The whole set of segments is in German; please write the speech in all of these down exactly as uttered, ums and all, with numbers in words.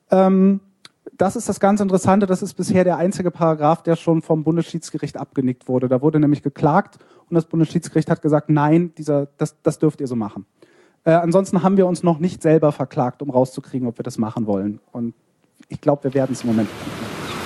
Ähm, das ist das ganz Interessante, das ist bisher der einzige Paragraph, der schon vom Bundesschiedsgericht abgenickt wurde. Da wurde nämlich geklagt und das Bundesschiedsgericht hat gesagt, nein, dieser, das, das dürft ihr so machen. Äh, ansonsten haben wir uns noch nicht selber verklagt, um rauszukriegen, ob wir das machen wollen. Und ich glaube, wir werden es im Moment tun.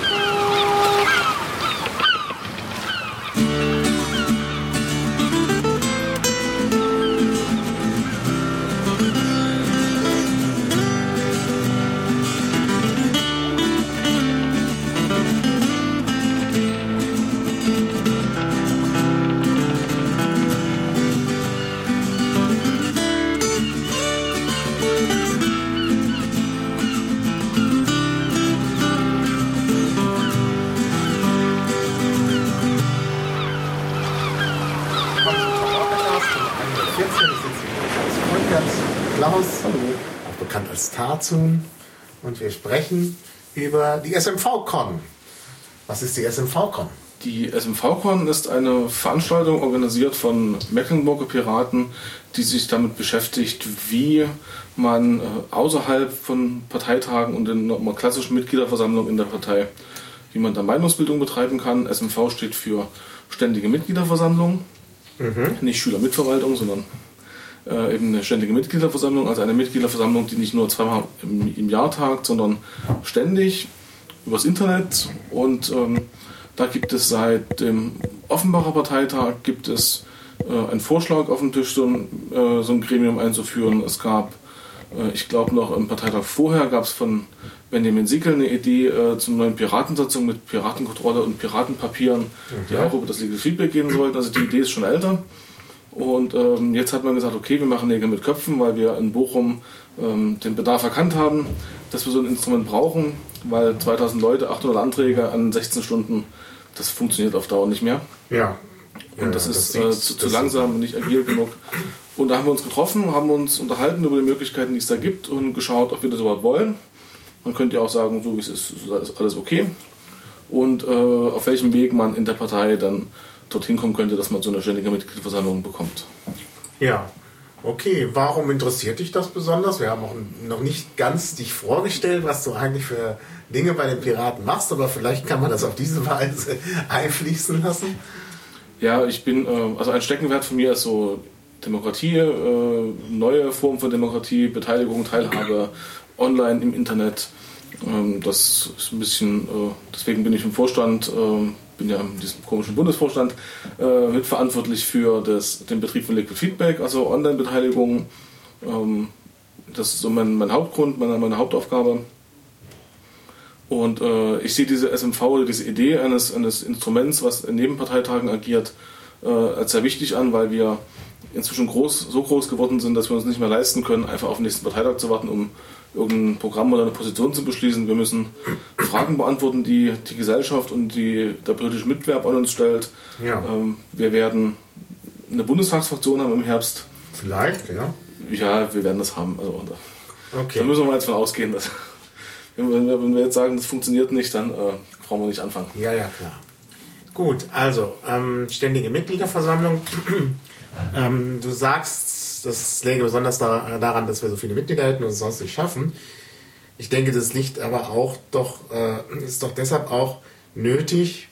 Tarzun und wir sprechen über die S M V-Con. Was ist die S M V-Con? Die S M V-Con ist eine Veranstaltung organisiert von Mecklenburger Piraten, die sich damit beschäftigt, wie man äh, außerhalb von Parteitagen und in einer klassischen Mitgliederversammlung in der Partei, wie man da Meinungsbildung betreiben kann. S M V steht für Ständige Mitgliederversammlung, mhm. nicht Schülermitverwaltung, sondern Äh, eben eine ständige Mitgliederversammlung, also eine Mitgliederversammlung, die nicht nur zweimal im, im Jahr tagt, sondern ständig übers Internet. Und ähm, da gibt es seit dem Offenbacher Parteitag gibt es äh, einen Vorschlag auf dem Tisch, so ein, äh, so ein Gremium einzuführen. Es gab, äh, ich glaube noch im Parteitag vorher, gab es von Benjamin Sickel eine Idee äh, zur neuen Piratensatzung mit Piratenkontrolle und Piratenpapieren, mhm. die auch über das Legal Feedback gehen sollten. Also die Idee ist schon älter. Und ähm, jetzt hat man gesagt, okay, wir machen Nägel mit Köpfen, weil wir in Bochum ähm, den Bedarf erkannt haben, dass wir so ein Instrument brauchen, weil zweitausend Leute, achthundert Anträge an sechzehn Stunden, das funktioniert auf Dauer nicht mehr. Ja. Und ja, das, das ist sieht, äh, zu, zu langsam und nicht agil genug. Und da haben wir uns getroffen, haben uns unterhalten über die Möglichkeiten, die es da gibt und geschaut, ob wir das überhaupt wollen. Man könnte ja auch sagen, so wie es ist, ist alles okay. Und äh, auf welchem Weg man in der Partei dann dorthin kommen könnte, dass man so eine ständige Mitgliederversammlung bekommt. Ja, okay. Warum interessiert dich das besonders? Wir haben auch noch nicht ganz dich vorgestellt, was du eigentlich für Dinge bei den Piraten machst, aber vielleicht kann man das auf diese Weise einfließen lassen. Ja, ich bin, also ein Steckenwert von mir ist so Demokratie, neue Formen von Demokratie, Beteiligung, Teilhabe, online im Internet. Das ist ein bisschen, deswegen bin ich im Vorstand, bin ja in diesem komischen Bundesvorstand äh, mitverantwortlich für das, den Betrieb von Liquid Feedback, also Online-Beteiligung. Ähm, das ist so mein, mein Hauptgrund, meine, meine Hauptaufgabe. Und äh, ich sehe diese S M V oder diese Idee eines, eines Instruments, was in Nebenparteitagen agiert, äh, als sehr wichtig an, weil wir inzwischen groß, so groß geworden sind, dass wir uns nicht mehr leisten können, einfach auf den nächsten Parteitag zu warten, um irgendein Programm oder eine Position zu beschließen. Wir müssen Fragen beantworten, die die Gesellschaft und die, der politische Mitbewerb an uns stellt. Ja. Ähm, wir werden eine Bundestagsfraktion haben im Herbst. Vielleicht, ja. Ja, wir werden das haben. Also, okay. Da müssen wir mal jetzt von ausgehen, dass wenn wir, wenn wir jetzt sagen, das funktioniert nicht, dann äh, brauchen wir nicht anfangen. Ja, ja, klar. Gut, also ähm, ständige Mitgliederversammlung. ähm, du sagst, das läge besonders daran, dass wir so viele Mitglieder hätten und es sonst nicht schaffen. Ich denke, das liegt aber auch doch, äh, ist doch deshalb auch nötig,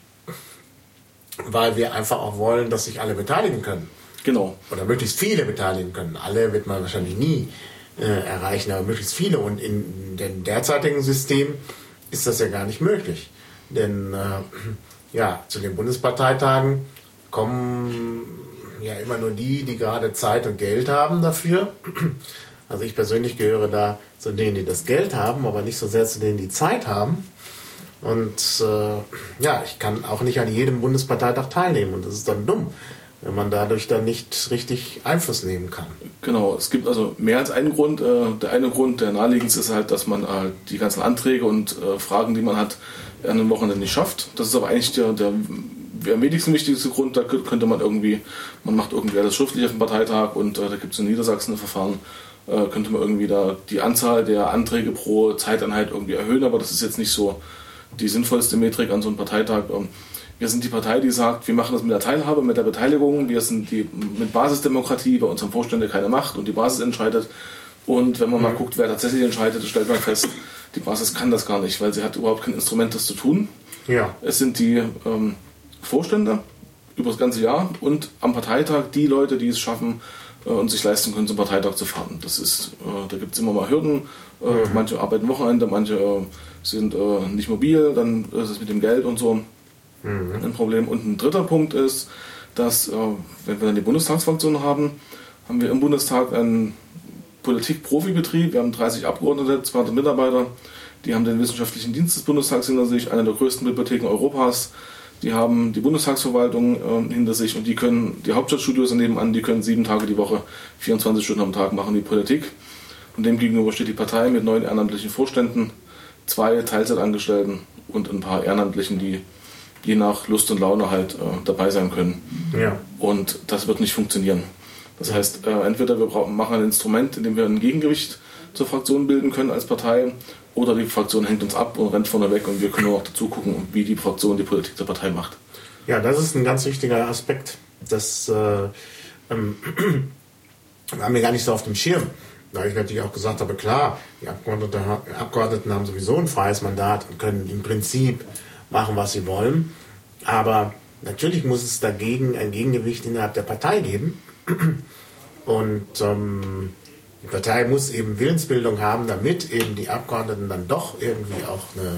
weil wir einfach auch wollen, dass sich alle beteiligen können. Genau. Oder möglichst viele beteiligen können. Alle wird man wahrscheinlich nie äh, erreichen, aber möglichst viele. Und in dem derzeitigen System ist das ja gar nicht möglich. Denn äh, ja, zu den Bundesparteitagen kommen ja immer nur die, die gerade Zeit und Geld haben dafür. Also ich persönlich gehöre da zu denen, die das Geld haben, aber nicht so sehr zu denen, die Zeit haben. Und äh, ja, ich kann auch nicht an jedem Bundesparteitag teilnehmen. Und das ist dann dumm, wenn man dadurch dann nicht richtig Einfluss nehmen kann. Genau, es gibt also mehr als einen Grund. Der eine Grund, der naheliegendste ist halt, dass man die ganzen Anträge und Fragen, die man hat, an einem Wochenende nicht schafft. Das ist aber eigentlich der, der am wenigsten wichtigste Grund. Da könnte man irgendwie, man macht irgendwie alles schriftlich auf dem Parteitag und da gibt es in Niedersachsen ein Verfahren, könnte man irgendwie da die Anzahl der Anträge pro Zeiteinheit irgendwie erhöhen, aber das ist jetzt nicht so die sinnvollste Metrik an so einem Parteitag. Wir sind die Partei, die sagt, wir machen das mit der Teilhabe, mit der Beteiligung. Wir sind die mit Basisdemokratie, bei unserem Vorstände keine Macht und die Basis entscheidet. Und wenn man mal guckt, wer tatsächlich entscheidet, stellt man fest, Die Basis kann das gar nicht, weil sie hat überhaupt kein Instrument, das zu tun. Ja. Es sind die ähm, Vorstände über das ganze Jahr und am Parteitag die Leute, die es schaffen äh, und sich leisten können, zum Parteitag zu fahren. Das ist, äh, da gibt es immer mal Hürden. Äh, mhm. Manche arbeiten Wochenende, manche äh, sind äh, nicht mobil, dann ist es mit dem Geld und so mhm. ein Problem. Und ein dritter Punkt ist, dass, äh, wenn wir dann die Bundestagsfraktion haben, haben wir im Bundestag einen Politik-Profibetrieb. Wir haben dreißig Abgeordnete, zweihundert Mitarbeiter. Die haben den wissenschaftlichen Dienst des Bundestags hinter sich, eine der größten Bibliotheken Europas. Die haben die Bundestagsverwaltung äh, hinter sich und die können, die Hauptstadtstudios nebenan, die können sieben Tage die Woche, vierundzwanzig Stunden am Tag machen die Politik. Und dem gegenüber steht die Partei mit neun ehrenamtlichen Vorständen, zwei Teilzeitangestellten und ein paar Ehrenamtlichen, die je nach Lust und Laune halt äh, dabei sein können. Ja. Und das wird nicht funktionieren. Das heißt, äh, entweder wir brauchen, machen ein Instrument, in dem wir ein Gegengewicht zur Fraktion bilden können als Partei, oder die Fraktion hängt uns ab und rennt vorne weg und wir können nur noch dazu gucken, wie die Fraktion die Politik der Partei macht. Ja, das ist ein ganz wichtiger Aspekt. Das äh, ähm, haben wir gar nicht so auf dem Schirm. Da ich natürlich auch gesagt habe, klar, die Abgeordneten, Abgeordneten haben sowieso ein freies Mandat und können im Prinzip machen, was sie wollen. Aber natürlich muss es dagegen ein Gegengewicht innerhalb der Partei geben. Und ähm, die Partei muss eben Willensbildung haben, damit eben die Abgeordneten dann doch irgendwie auch eine,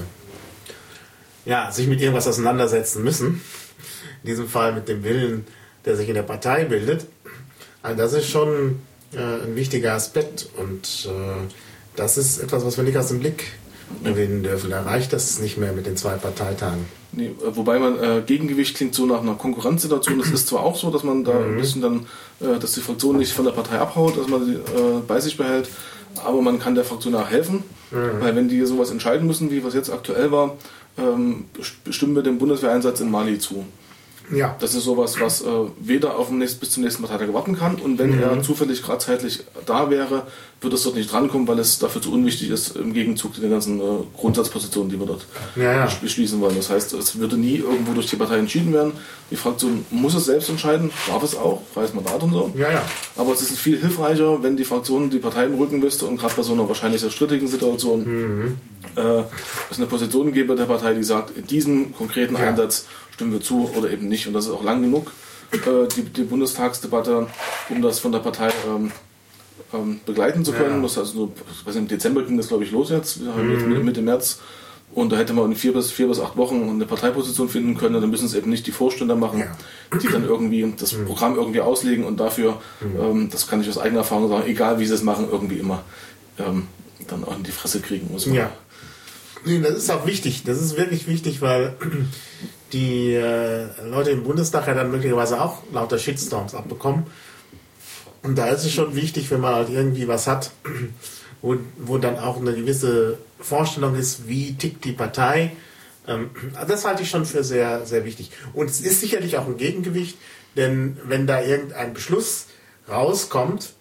ja, sich mit irgendwas auseinandersetzen müssen. In diesem Fall mit dem Willen, der sich in der Partei bildet. Also das ist schon äh, ein wichtiger Aspekt und äh, das ist etwas, was wir nicht aus dem Blick gewinnen dürfen. Da reicht das nicht mehr mit den zwei Parteitagen. Nee, wobei man äh, Gegengewicht klingt so nach einer Konkurrenzsituation. Es ist zwar auch so, dass man da mhm. ein bisschen dann, äh, dass die Fraktion nicht von der Partei abhaut, dass man sie äh, bei sich behält, aber man kann der Fraktion auch helfen, mhm. weil wenn die sowas entscheiden müssen, wie was jetzt aktuell war, ähm, bestimmen wir den Bundeswehreinsatz in Mali zu. Ja. Das ist sowas, was äh, weder auf den nächsten, bis zum nächsten Parteitag warten kann und wenn mhm. er zufällig gerade zeitlich da wäre, wird es dort nicht drankommen, weil es dafür zu unwichtig ist im Gegenzug zu den ganzen äh, Grundsatzpositionen, die wir dort ja, ja. beschließen wollen. Das heißt, es würde nie irgendwo durch die Partei entschieden werden. Die Fraktion muss es selbst entscheiden, darf es auch, freies Mandat und so. Ja, ja. Aber es ist viel hilfreicher, wenn die Fraktion die Partei im Rücken wüsste und gerade bei so einer wahrscheinlich sehr strittigen Situation mhm. äh, es eine Position gäbe der Partei, die sagt, in diesem konkreten ja. Einsatz stimmen wir zu oder eben nicht. Und das ist auch lang genug, äh, die, die Bundestagsdebatte, um das von der Partei ähm, ähm, begleiten zu können. Ja. Das heißt, so, ich weiß nicht, im Dezember ging das, glaube ich, los jetzt. Wir haben mhm. jetzt Mitte März. Und da hätte man in vier bis, vier bis acht Wochen eine Parteiposition finden können. Dann müssen es eben nicht die Vorstände machen, ja. die dann irgendwie das mhm. Programm irgendwie auslegen und dafür, mhm. ähm, das kann ich aus eigener Erfahrung sagen, egal wie sie es machen, irgendwie immer ähm, dann auch in die Fresse kriegen muss. Ja. Nee, das ist auch wichtig. Das ist wirklich wichtig, weil die äh, Leute im Bundestag ja dann möglicherweise auch lauter Shitstorms abbekommen. Und da ist es schon wichtig, wenn man halt irgendwie was hat, wo, wo dann auch eine gewisse Vorstellung ist, wie tickt die Partei. Ähm, das halte ich schon für sehr, sehr wichtig. Und es ist sicherlich auch ein Gegengewicht, denn wenn da irgendein Beschluss rauskommt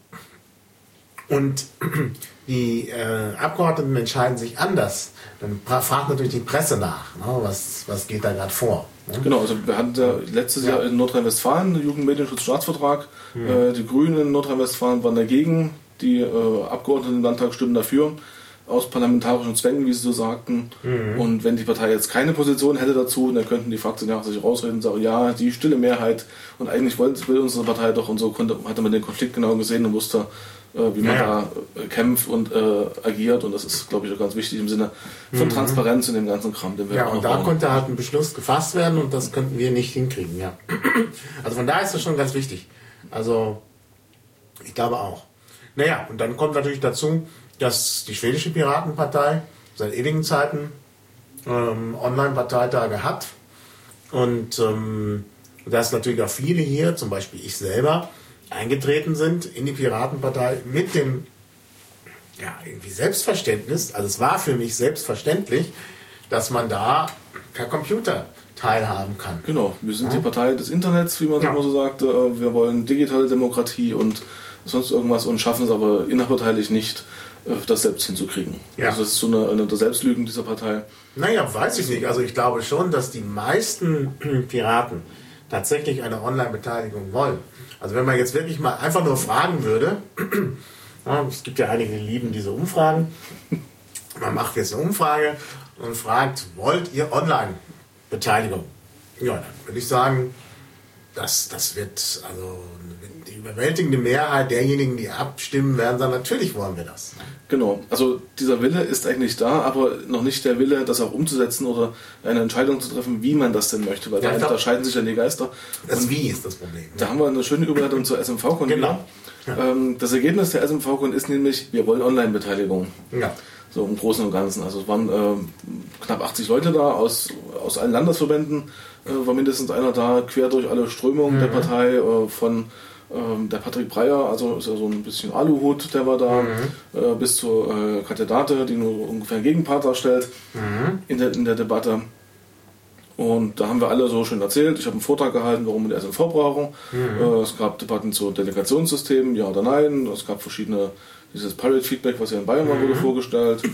und die äh, Abgeordneten entscheiden sich anders, dann fragt natürlich die Presse nach, ne, was, was geht da gerade vor. Ne? Genau, also wir hatten ja letztes ja. Jahr in Nordrhein-Westfalen den Jugendmedienschutzstaatsvertrag. Mhm. Äh, die Grünen in Nordrhein-Westfalen waren dagegen, die äh, Abgeordneten im Landtag stimmen dafür, aus parlamentarischen Zwängen, wie sie so sagten. Mhm. Und wenn die Partei jetzt keine Position hätte dazu, dann könnten die Fraktionäre sich rausreden und sagen, ja, die stille Mehrheit und eigentlich wollte, will unsere Partei doch und so, konnte, hatte man den Konflikt genau gesehen und wusste, wie man ja. da kämpft und äh, agiert und das ist, glaube ich, auch ganz wichtig im Sinne von mhm. Transparenz in dem ganzen Kram, den wir ja, auch und da brauchen. Konnte halt ein Beschluss gefasst werden und das könnten wir nicht hinkriegen, ja. Also von daher ist das schon ganz wichtig. Also, ich glaube auch. Naja, und dann kommt natürlich dazu, dass die schwedische Piratenpartei seit ewigen Zeiten ähm, Online-Parteitage hat und ähm, dass natürlich auch viele hier, zum Beispiel ich selber, eingetreten sind in die Piratenpartei mit dem ja, irgendwie Selbstverständnis, also es war für mich selbstverständlich, dass man da per Computer teilhaben kann. Genau, wir sind ja. die Partei des Internets, wie man ja. immer so sagte. Wir wollen digitale Demokratie und sonst irgendwas und schaffen es aber innerparteilich nicht, das selbst hinzukriegen. Ja. Also das ist so eine, eine der Selbstlügen dieser Partei. Naja, weiß ich nicht. Also ich glaube schon, dass die meisten Piraten tatsächlich eine Online-Beteiligung wollen. Also wenn man jetzt wirklich mal einfach nur fragen würde, ja, es gibt ja einige, die lieben diese Umfragen, man macht jetzt eine Umfrage und fragt, wollt ihr Online-Beteiligung? Ja, dann würde ich sagen, das, das wird, also die überwältigende Mehrheit derjenigen, die abstimmen, werden sagen, natürlich wollen wir das. Genau, also dieser Wille ist eigentlich da, aber noch nicht der Wille, das auch umzusetzen oder eine Entscheidung zu treffen, wie man das denn möchte, weil ja, da unterscheiden sich ja die Geister. Das und Wie ist das Problem. Da haben wir eine schöne Überleitung zur S M V-Con. Genau. Ja. Das Ergebnis der S M V-Con ist nämlich, wir wollen Online-Beteiligung. Ja. So im Großen und Ganzen. Also es waren äh, knapp achtzig Leute da aus, aus allen Landesverbänden, äh, war mindestens einer da, quer durch alle Strömungen mhm. der Partei, äh, von äh, der Patrick Breyer, also ist ja so ein bisschen Aluhut, der war da, mhm. äh, bis zur äh, Katja Date, die nur ungefähr einen Gegenpart darstellt mhm. in, der, in der Debatte. Und da haben wir alle so schön erzählt. Ich habe einen Vortrag gehalten, warum wir die S M V brauchen. Mhm. Äh, es gab Debatten zu Delegationssystemen, ja oder nein. Es gab verschiedene, dieses Pirate Feedback, was ja in Bayern war, mhm. wurde vorgestellt.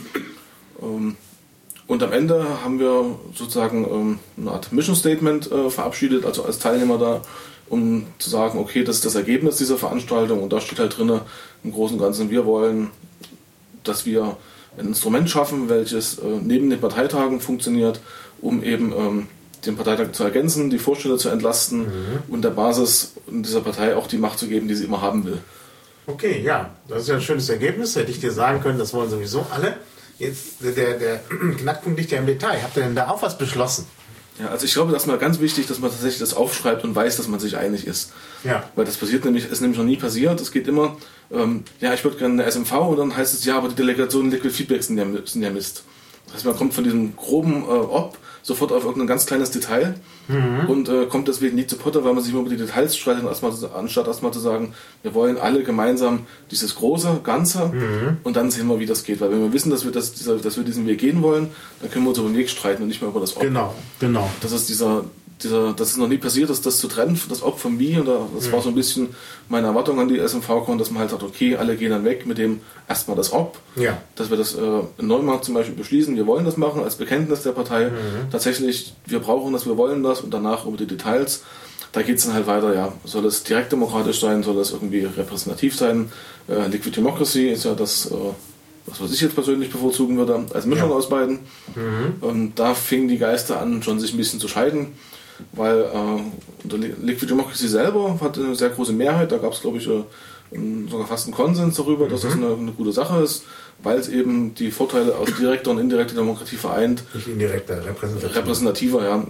Ähm, und am Ende haben wir sozusagen ähm, eine Art Mission Statement äh, verabschiedet, also als Teilnehmer da, um zu sagen, okay, das ist das Ergebnis dieser Veranstaltung. Und da steht halt drin, im Großen und Ganzen, wir wollen, dass wir ein Instrument schaffen, welches äh, neben den Parteitagen funktioniert, um eben ähm, den Parteitag zu ergänzen, die Vorsteher zu entlasten mhm. und der Basis dieser Partei auch die Macht zu geben, die sie immer haben will. Okay, ja, das ist ja ein schönes Ergebnis. Hätte ich dir sagen können, das wollen sowieso alle. Jetzt der, der Knackpunkt liegt ja im Detail. Habt ihr denn da auch was beschlossen? Ja, also ich glaube, das ist mal ganz wichtig, dass man tatsächlich das aufschreibt und weiß, dass man sich einig ist. Ja. Weil das passiert nämlich, ist nämlich noch nie passiert. Es geht immer, ähm, ja, ich würde gerne eine S M V und dann heißt es, ja, aber die Delegationen Liquid Feedback sind ja, sind ja Mist. Das heißt, man kommt von diesem groben äh, Ob sofort auf irgendein ganz kleines Detail mhm. und äh, kommt deswegen nicht zu Potter, weil man sich immer über die Details streitet, erstmal, anstatt erstmal zu sagen, wir wollen alle gemeinsam dieses große Ganze mhm. und dann sehen wir, wie das geht. Weil wenn wir wissen, dass wir, das, dieser, dass wir diesen Weg gehen wollen, dann können wir uns über den Weg streiten und nicht mehr über das Ob. Genau, genau. Das ist dieser, dieser, das ist noch nie passiert, dass das zu trennen, das Ob vom Wie. Und das mhm. war so ein bisschen meine Erwartung an die S M V-Con, dass man halt sagt, okay, alle gehen dann weg mit dem erstmal das Ob. Ja. Dass wir das äh, in Neumarkt zum Beispiel beschließen, wir wollen das machen als Bekenntnis der Partei. Mhm. Tatsächlich, wir brauchen das, wir wollen das und danach über die Details. Da geht es dann halt weiter, ja, soll es direkt demokratisch sein, soll es irgendwie repräsentativ sein. Äh, Liquid Democracy ist ja das, äh, was, was ich jetzt persönlich bevorzugen würde, als Mischung ja. aus beiden. Mhm. Und da fingen die Geister an, schon sich ein bisschen zu scheiden. Weil äh, Liquid Democracy selber hat eine sehr große Mehrheit, da gab es, glaube ich, äh, sogar fast einen Konsens darüber, mhm. dass das eine, eine gute Sache ist, weil es eben die Vorteile aus direkter und indirekter Demokratie vereint. Nicht indirekter, repräsentativer. Repräsentativer, ja.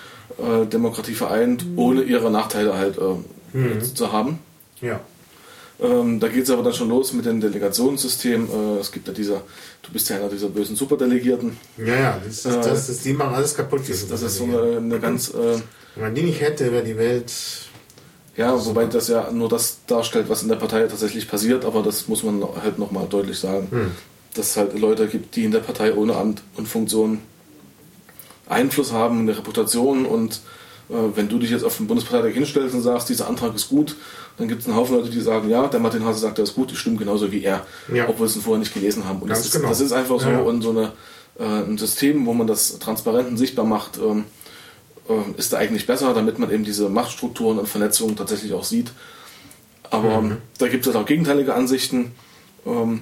Äh, Demokratie vereint, mhm. ohne ihre Nachteile halt äh, mhm. zu haben. Ja. Ähm, da geht es aber dann schon los mit dem Delegationssystem. Äh, es gibt ja dieser, du bist ja einer dieser bösen Superdelegierten. Ja, ja, das ist, äh, das ist, die machen alles kaputt. Das, das ist so eine, eine ganz... Äh, Wenn man die nicht hätte, wäre die Welt... Ja, super. Wobei das ja nur das darstellt, was in der Partei tatsächlich passiert, aber das muss man halt nochmal deutlich sagen. Hm. Dass es halt Leute gibt, die in der Partei ohne Amt und Funktion Einfluss haben, eine Reputation und äh, wenn du dich jetzt auf den Bundesparteitag hinstellst und sagst, dieser Antrag ist gut, dann gibt es einen Haufen Leute, die sagen, ja, der Martin Hase sagt, der ist gut, ich stimme genauso wie er, ja. obwohl sie es vorher nicht gelesen haben. Und das ist, genau. das ist einfach so, ja. und so eine, äh, ein System, wo man das transparent und sichtbar macht, ähm, äh, ist da eigentlich besser, damit man eben diese Machtstrukturen und Vernetzungen tatsächlich auch sieht. Aber mhm. da gibt es halt auch gegenteilige Ansichten. Ähm,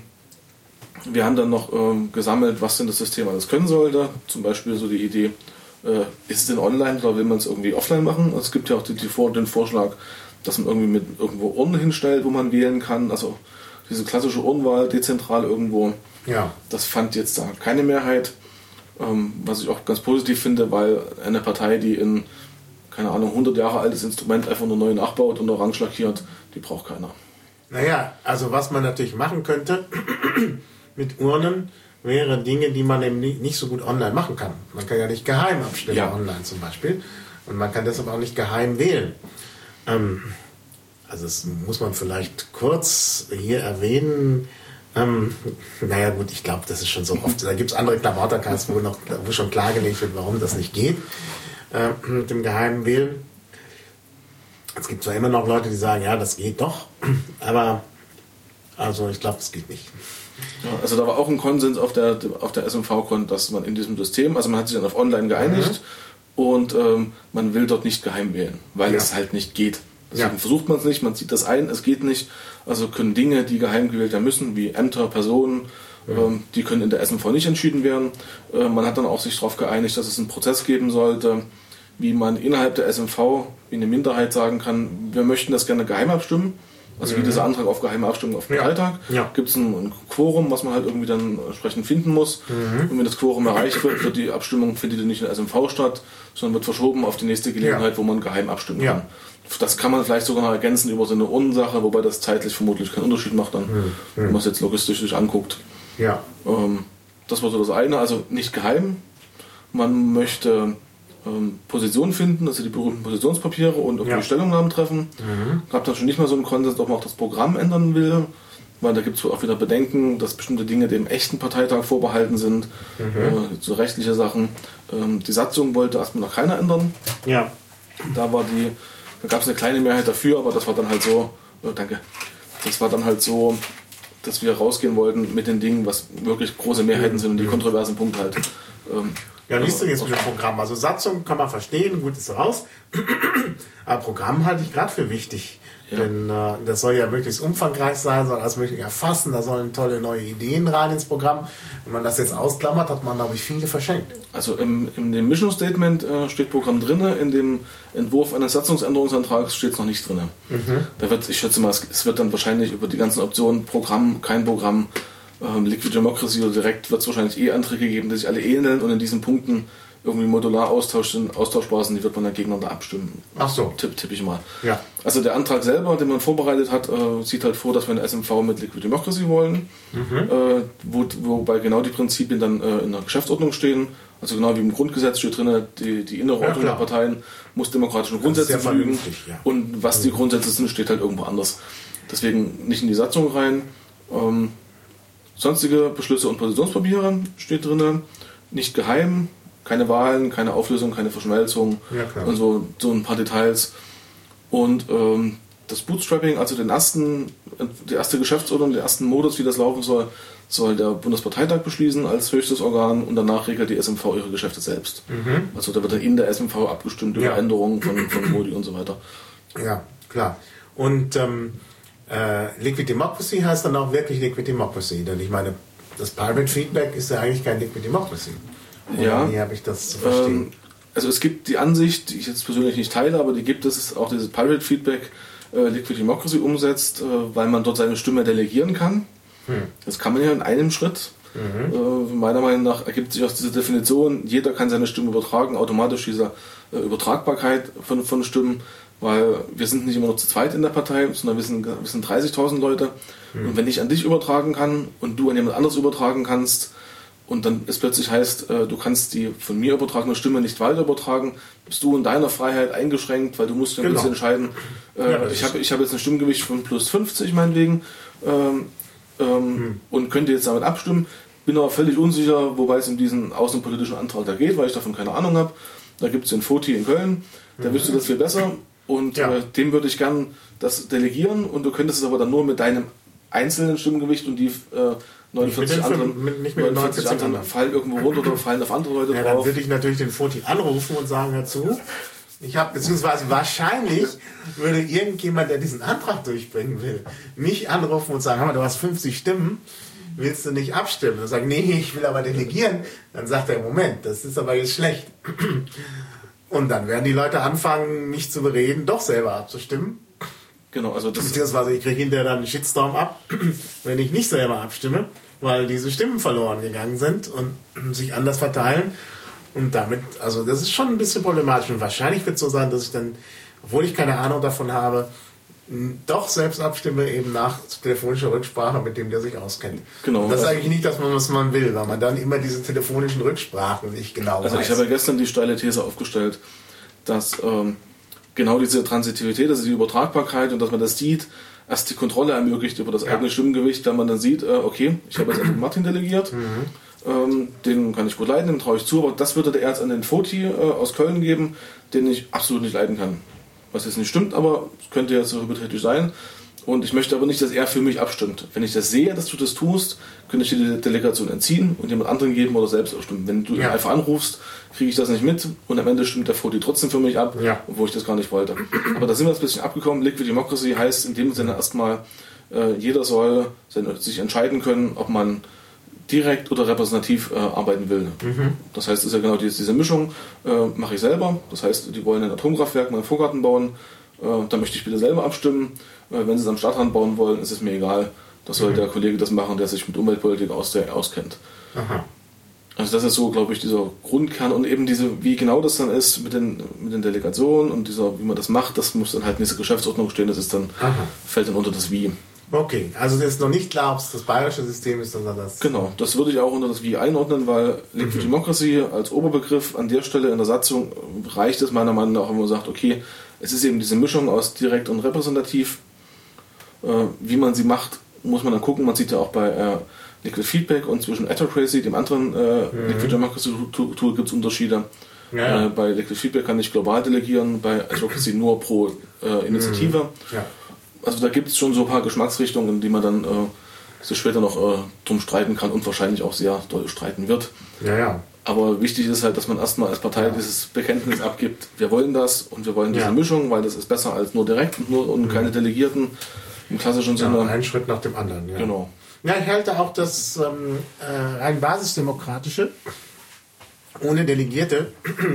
wir haben dann noch ähm, gesammelt, was denn das System alles können sollte. Zum Beispiel so die Idee, äh, ist es denn online oder will man es irgendwie offline machen? Es gibt ja auch die, die, den Vorschlag, dass man irgendwie mit irgendwo Urnen hinstellt, wo man wählen kann. Also diese klassische Urnenwahl, dezentral irgendwo. Ja. Das fand jetzt da keine Mehrheit. Ähm, was ich auch ganz positiv finde, weil eine Partei, die in, keine Ahnung, hundert Jahre altes Instrument einfach nur neu nachbaut und orange lackiert, die braucht keiner. Naja, also was man natürlich machen könnte mit Urnen, wäre Dinge, die man eben nicht so gut online machen kann. Man kann ja nicht geheim abstimmen, ja. online zum Beispiel. Und man kann deshalb auch nicht geheim wählen. Ähm, also das muss man vielleicht kurz hier erwähnen. Ähm, naja gut, ich glaube, das ist schon so oft. Da gibt es andere Klabautercasts, wo, noch, wo schon klargelegt wird, warum das nicht geht äh, mit dem geheimen Wählen. Es gibt zwar immer noch Leute, die sagen, ja, das geht doch, aber also ich glaube, das geht nicht. Ja, also da war auch ein Konsens auf der, auf der S M V-Con, dass man in diesem System, also man hat sich dann auf online geeinigt mhm. und ähm, man will dort nicht geheim wählen, weil ja. es halt nicht geht. Deswegen ja. versucht man es nicht, man zieht das ein, es geht nicht. Also können Dinge, die geheim gewählt werden müssen, wie Ämter, Personen Mhm. Die können in der S M V nicht entschieden werden. Man hat dann auch sich darauf geeinigt, dass es einen Prozess geben sollte, wie man innerhalb der S M V wie eine Minderheit sagen kann, wir möchten das gerne geheim abstimmen. Also mhm. wie dieser Antrag auf geheime Abstimmung auf dem Parteitag. Ja. Ja. Gibt es ein, ein Quorum, was man halt irgendwie dann entsprechend finden muss. Mhm. Und wenn das Quorum erreicht wird, wird die Abstimmung findet nicht in der S M V statt, sondern wird verschoben auf die nächste Gelegenheit, ja. wo man geheim abstimmen ja. kann. Das kann man vielleicht sogar noch ergänzen über so eine Urnensache, wobei das zeitlich vermutlich keinen Unterschied macht, dann, mhm. wenn man es jetzt logistisch sich anguckt. Ja. Ähm, das war so das eine, also nicht geheim. Man möchte ähm, Positionen finden, also die berühmten Positionspapiere und irgendwie ja. Stellungnahmen treffen. Mhm. Gab dann schon nicht mehr so einen Konsens, ob man auch das Programm ändern will, weil da gibt es auch wieder Bedenken, dass bestimmte Dinge dem echten Parteitag vorbehalten sind, mhm. äh, so rechtliche Sachen. Ähm, die Satzung wollte erstmal noch keiner ändern. Ja. Da war die Da gab es eine kleine Mehrheit dafür, aber das war dann halt so, oh, danke, das war dann halt so, dass wir rausgehen wollten mit den Dingen, was wirklich große Mehrheiten sind und die kontroversen Punkte halt. Ähm, ja, liest du jetzt mit dem Programm? Also Satzung kann man verstehen, gut ist raus, aber Programm halte ich gerade für wichtig. Ja. Denn äh, das soll ja möglichst umfangreich sein, soll alles mögliche erfassen, da sollen tolle neue Ideen rein ins Programm. Wenn man das jetzt ausklammert, hat man, glaube ich, viele verschenkt. Also im, in dem Mission Statement äh, steht Programm drin, in dem Entwurf eines Satzungsänderungsantrags steht es noch nicht drin. Mhm. Da wird, ich schätze mal, es, es wird dann wahrscheinlich über die ganzen Optionen, Programm, kein Programm, ähm, Liquid Democracy oder direkt, wird es wahrscheinlich eh Anträge geben, die sich alle ähneln und in diesen Punkten irgendwie modular austauschen, austauschbar sind, die wird man dann gegeneinander abstimmen. Ach so. Tipp, tipp ich mal. Ja. Also der Antrag selber, den man vorbereitet hat, äh, sieht halt vor, dass wir eine S M V mit Liquid Democracy wollen, mhm. äh, wo, wobei genau die Prinzipien dann äh, in der Geschäftsordnung stehen. Also genau wie im Grundgesetz steht drin, die, die innere Ordnung ja, der Parteien muss demokratischen Grundsätzen fügen. Ja. Und was mhm. die Grundsätze sind, steht halt irgendwo anders. Deswegen nicht in die Satzung rein. Ähm, sonstige Beschlüsse und Positionspapiere steht drin. Nicht geheim. Keine Wahlen, keine Auflösung, keine Verschmelzung ja, und so, so ein paar Details. Und ähm, das Bootstrapping, also den ersten, die erste Geschäftsordnung, den ersten Modus, wie das laufen soll, soll der Bundesparteitag beschließen als höchstes Organ und danach regelt die S M V ihre Geschäfte selbst. Mhm. Also da wird dann in der S M V abgestimmt über ja. Änderungen von, von Modi und so weiter. Ja, klar. Und ähm, äh, Liquid Democracy heißt dann auch wirklich Liquid Democracy, denn ich meine, das Pirate Feedback ist ja eigentlich kein Liquid Democracy. Oder ja, wie habe ich das zu verstehen? Ähm, also es gibt die Ansicht, die ich jetzt persönlich nicht teile, aber die gibt es, auch dieses Pirate Feedback äh, Liquid Democracy umsetzt, äh, weil man dort seine Stimme delegieren kann. Hm. Das kann man ja in einem Schritt. Mhm. Äh, meiner Meinung nach ergibt sich aus dieser Definition, jeder kann seine Stimme übertragen, automatisch dieser äh, Übertragbarkeit von, von Stimmen, weil wir sind nicht immer noch zu zweit in der Partei, sondern wir sind, wir sind dreißigtausend Leute. Mhm. Und wenn ich an dich übertragen kann und du an jemand anderes übertragen kannst, und dann es plötzlich heißt, äh, du kannst die von mir übertragene Stimme nicht weiter übertragen, bist du in deiner Freiheit eingeschränkt, weil du musst ja ein genau. bisschen entscheiden, äh, ja, ich habe ich hab jetzt ein Stimmgewicht von plus fünfzig meinetwegen ähm, ähm, hm. und könnte jetzt damit abstimmen, bin aber völlig unsicher, wobei es in diesen außenpolitischen Antrag da geht, weil ich davon keine Ahnung habe. Da gibt es den Foti in Köln, der mhm. wüsste das viel besser und ja. äh, dem würde ich gern das delegieren und du könntest es aber dann nur mit deinem einzelnen Stimmgewicht und die äh, neunundvierzig anderen, mit, nicht mit neunundvierzig anderen fallen irgendwo runter oder fallen auf andere Leute ja, drauf. Dann würde ich natürlich den Foti anrufen und sagen, hör zu, ich habe, beziehungsweise wahrscheinlich würde irgendjemand, der diesen Antrag durchbringen will, mich anrufen und sagen, hör mal, du hast fünfzig Stimmen, willst du nicht abstimmen? Und sagen, nee, ich will aber delegieren. Dann sagt er, Moment, das ist aber jetzt schlecht. Und dann werden die Leute anfangen, mich zu bereden, doch selber abzustimmen. Genau, also das beziehungsweise ich kriege hinterher dann einen Shitstorm ab, wenn ich nicht selber abstimme, weil diese Stimmen verloren gegangen sind und sich anders verteilen. Und damit, also das ist schon ein bisschen problematisch. Und wahrscheinlich wird es so sein, dass ich dann, obwohl ich keine Ahnung davon habe, doch selbst abstimme, eben nach telefonischer Rücksprache mit dem, der sich auskennt. Genau. Und das ist eigentlich nicht das, was man will, weil man dann immer diese telefonischen Rücksprachen nicht genau also weiß. Also ich habe ja gestern die steile These aufgestellt, dass ähm, genau diese Transitivität, also die Übertragbarkeit und dass man das sieht, erst die Kontrolle ermöglicht über das ja. eigene Stimmgewicht, wenn man dann sieht, äh, okay, ich habe jetzt an Martin delegiert, mhm. ähm, den kann ich gut leiden, dem traue ich zu, aber das würde der jetzt an den Foti äh, aus Köln geben, den ich absolut nicht leiden kann. Was jetzt nicht stimmt, aber es könnte jetzt so hypothetisch sein. Und ich möchte aber nicht, dass er für mich abstimmt. Wenn ich das sehe, dass du das tust, könnte ich dir die Delegation entziehen und jemand anderen geben oder selbst abstimmen. Wenn du ja. ihn einfach anrufst, kriege ich das nicht mit und am Ende stimmt der Foti trotzdem für mich ab, ja. obwohl ich das gar nicht wollte. Aber da sind wir jetzt ein bisschen abgekommen. Liquid Democracy heißt in dem Sinne erstmal, äh, jeder soll sich entscheiden können, ob man direkt oder repräsentativ äh, arbeiten will. Mhm. Das heißt, es ist ja genau diese, diese Mischung, äh, mache ich selber. Das heißt, die wollen ein Atomkraftwerk mal im Vorgarten bauen, äh, da möchte ich bitte selber abstimmen. Äh, wenn sie es am Stadtrand bauen wollen, ist es mir egal. Das soll mhm. der Kollege das machen, der sich mit Umweltpolitik aus, der, auskennt. Aha. Also das ist so, glaube ich, dieser Grundkern und eben diese, wie genau das dann ist mit den, mit den Delegationen und dieser, wie man das macht, das muss dann halt in dieser Geschäftsordnung stehen, das ist dann, Aha. fällt dann unter das Wie. Okay, also das ist noch nicht klar, ob es das bayerische System ist, sondern das... Genau, das würde ich auch unter das Wie einordnen, weil Liquid mhm. Democracy als Oberbegriff an der Stelle in der Satzung reicht es meiner Meinung nach, wenn man sagt, okay, es ist eben diese Mischung aus direkt und repräsentativ. Äh, wie man sie macht, muss man dann gucken. Man sieht ja auch bei äh, Liquid Feedback und zwischen Autocracy, dem anderen äh, mhm. Liquid Democracy Tool, gibt es Unterschiede. Ja. Äh, bei Liquid Feedback kann ich global delegieren, bei Autocracy nur pro äh, Initiative. Mhm. Ja. Also da gibt es schon so ein paar Geschmacksrichtungen, die man dann äh, sich später noch äh, drum streiten kann und wahrscheinlich auch sehr doll streiten wird. Ja, ja. Aber wichtig ist halt, dass man erstmal als Partei ja. dieses Bekenntnis abgibt, wir wollen das und wir wollen diese ja. Mischung, weil das ist besser als nur direkt und, nur, und mhm. keine Delegierten im klassischen Sinne. Ja, ein Schritt nach dem anderen. Ja. Genau. Ja, ich halte auch das ähm, äh, rein basisdemokratische ohne Delegierte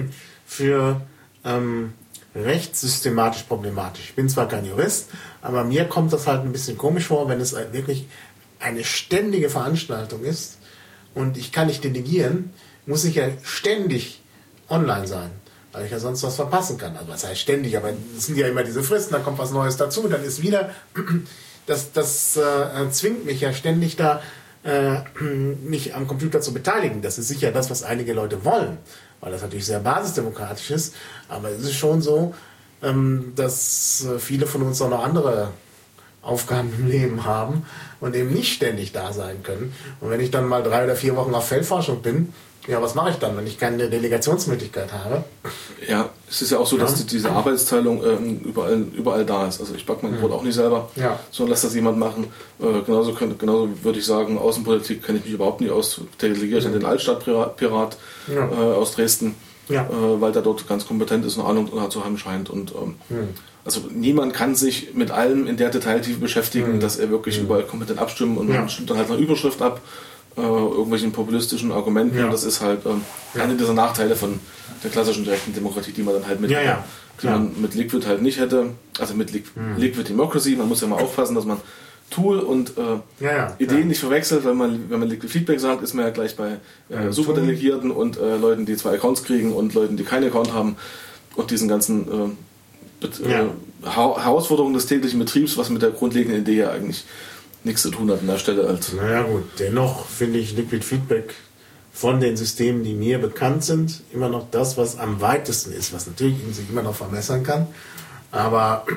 für ähm, recht systematisch problematisch. Ich bin zwar kein Jurist, aber mir kommt das halt ein bisschen komisch vor, wenn es wirklich eine ständige Veranstaltung ist und ich kann nicht delegieren, muss ich ja ständig online sein, weil ich ja sonst was verpassen kann. Also was heißt ständig, aber es sind ja immer diese Fristen, dann kommt was Neues dazu, dann ist wieder, das, das äh, zwingt mich ja ständig da, äh, mich am Computer zu beteiligen. Das ist sicher das, was einige Leute wollen, weil das natürlich sehr basisdemokratisch ist, aber es ist schon so, ähm, dass viele von uns auch noch andere Aufgaben im Leben haben und eben nicht ständig da sein können. Und wenn ich dann mal drei oder vier Wochen auf Feldforschung bin, ja, was mache ich dann, wenn ich keine Delegationsmöglichkeit habe? Ja, es ist ja auch so, dass ja. diese Arbeitsteilung ähm, überall, überall da ist. Also ich backe mein Brot mhm. auch nicht selber, ja. sondern lasse das jemand machen. Äh, genauso, könnte, genauso würde ich sagen, Außenpolitik kenne ich mich überhaupt nicht aus. Delegiere ich mhm. an den Altstadtpirat ja. äh, aus Dresden, ja. äh, weil der dort ganz kompetent ist und Ahnung zu haben scheint. Und, ähm, mhm. Also niemand kann sich mit allem in der Detailtiefe beschäftigen, mhm. dass er wirklich mhm. überall kompetent abstimmen und ja. man stimmt dann halt eine Überschrift ab. Äh, irgendwelchen populistischen Argumenten. Ja. Das ist halt ähm, ja. einer dieser Nachteile von der klassischen direkten Demokratie, die man dann halt mit, ja, ja. die man mit Liquid halt nicht hätte. Also mit Li- hm. Liquid Democracy. Man muss ja mal aufpassen, dass man Tool und äh, ja, ja, Ideen ja. nicht verwechselt, weil man, wenn man Liquid Feedback sagt, ist man ja gleich bei äh, Superdelegierten und äh, Leuten, die zwei Accounts kriegen und Leuten, die keinen Account haben und diesen ganzen äh, Bet- ja. äh, ha- Herausforderungen des täglichen Betriebs, was mit der grundlegenden Idee ja eigentlich nichts zu tun hat an der Stelle. Als naja gut, dennoch finde ich Liquid Feedback von den Systemen, die mir bekannt sind, immer noch das, was am weitesten ist, was natürlich in sich immer noch verbessern kann. Aber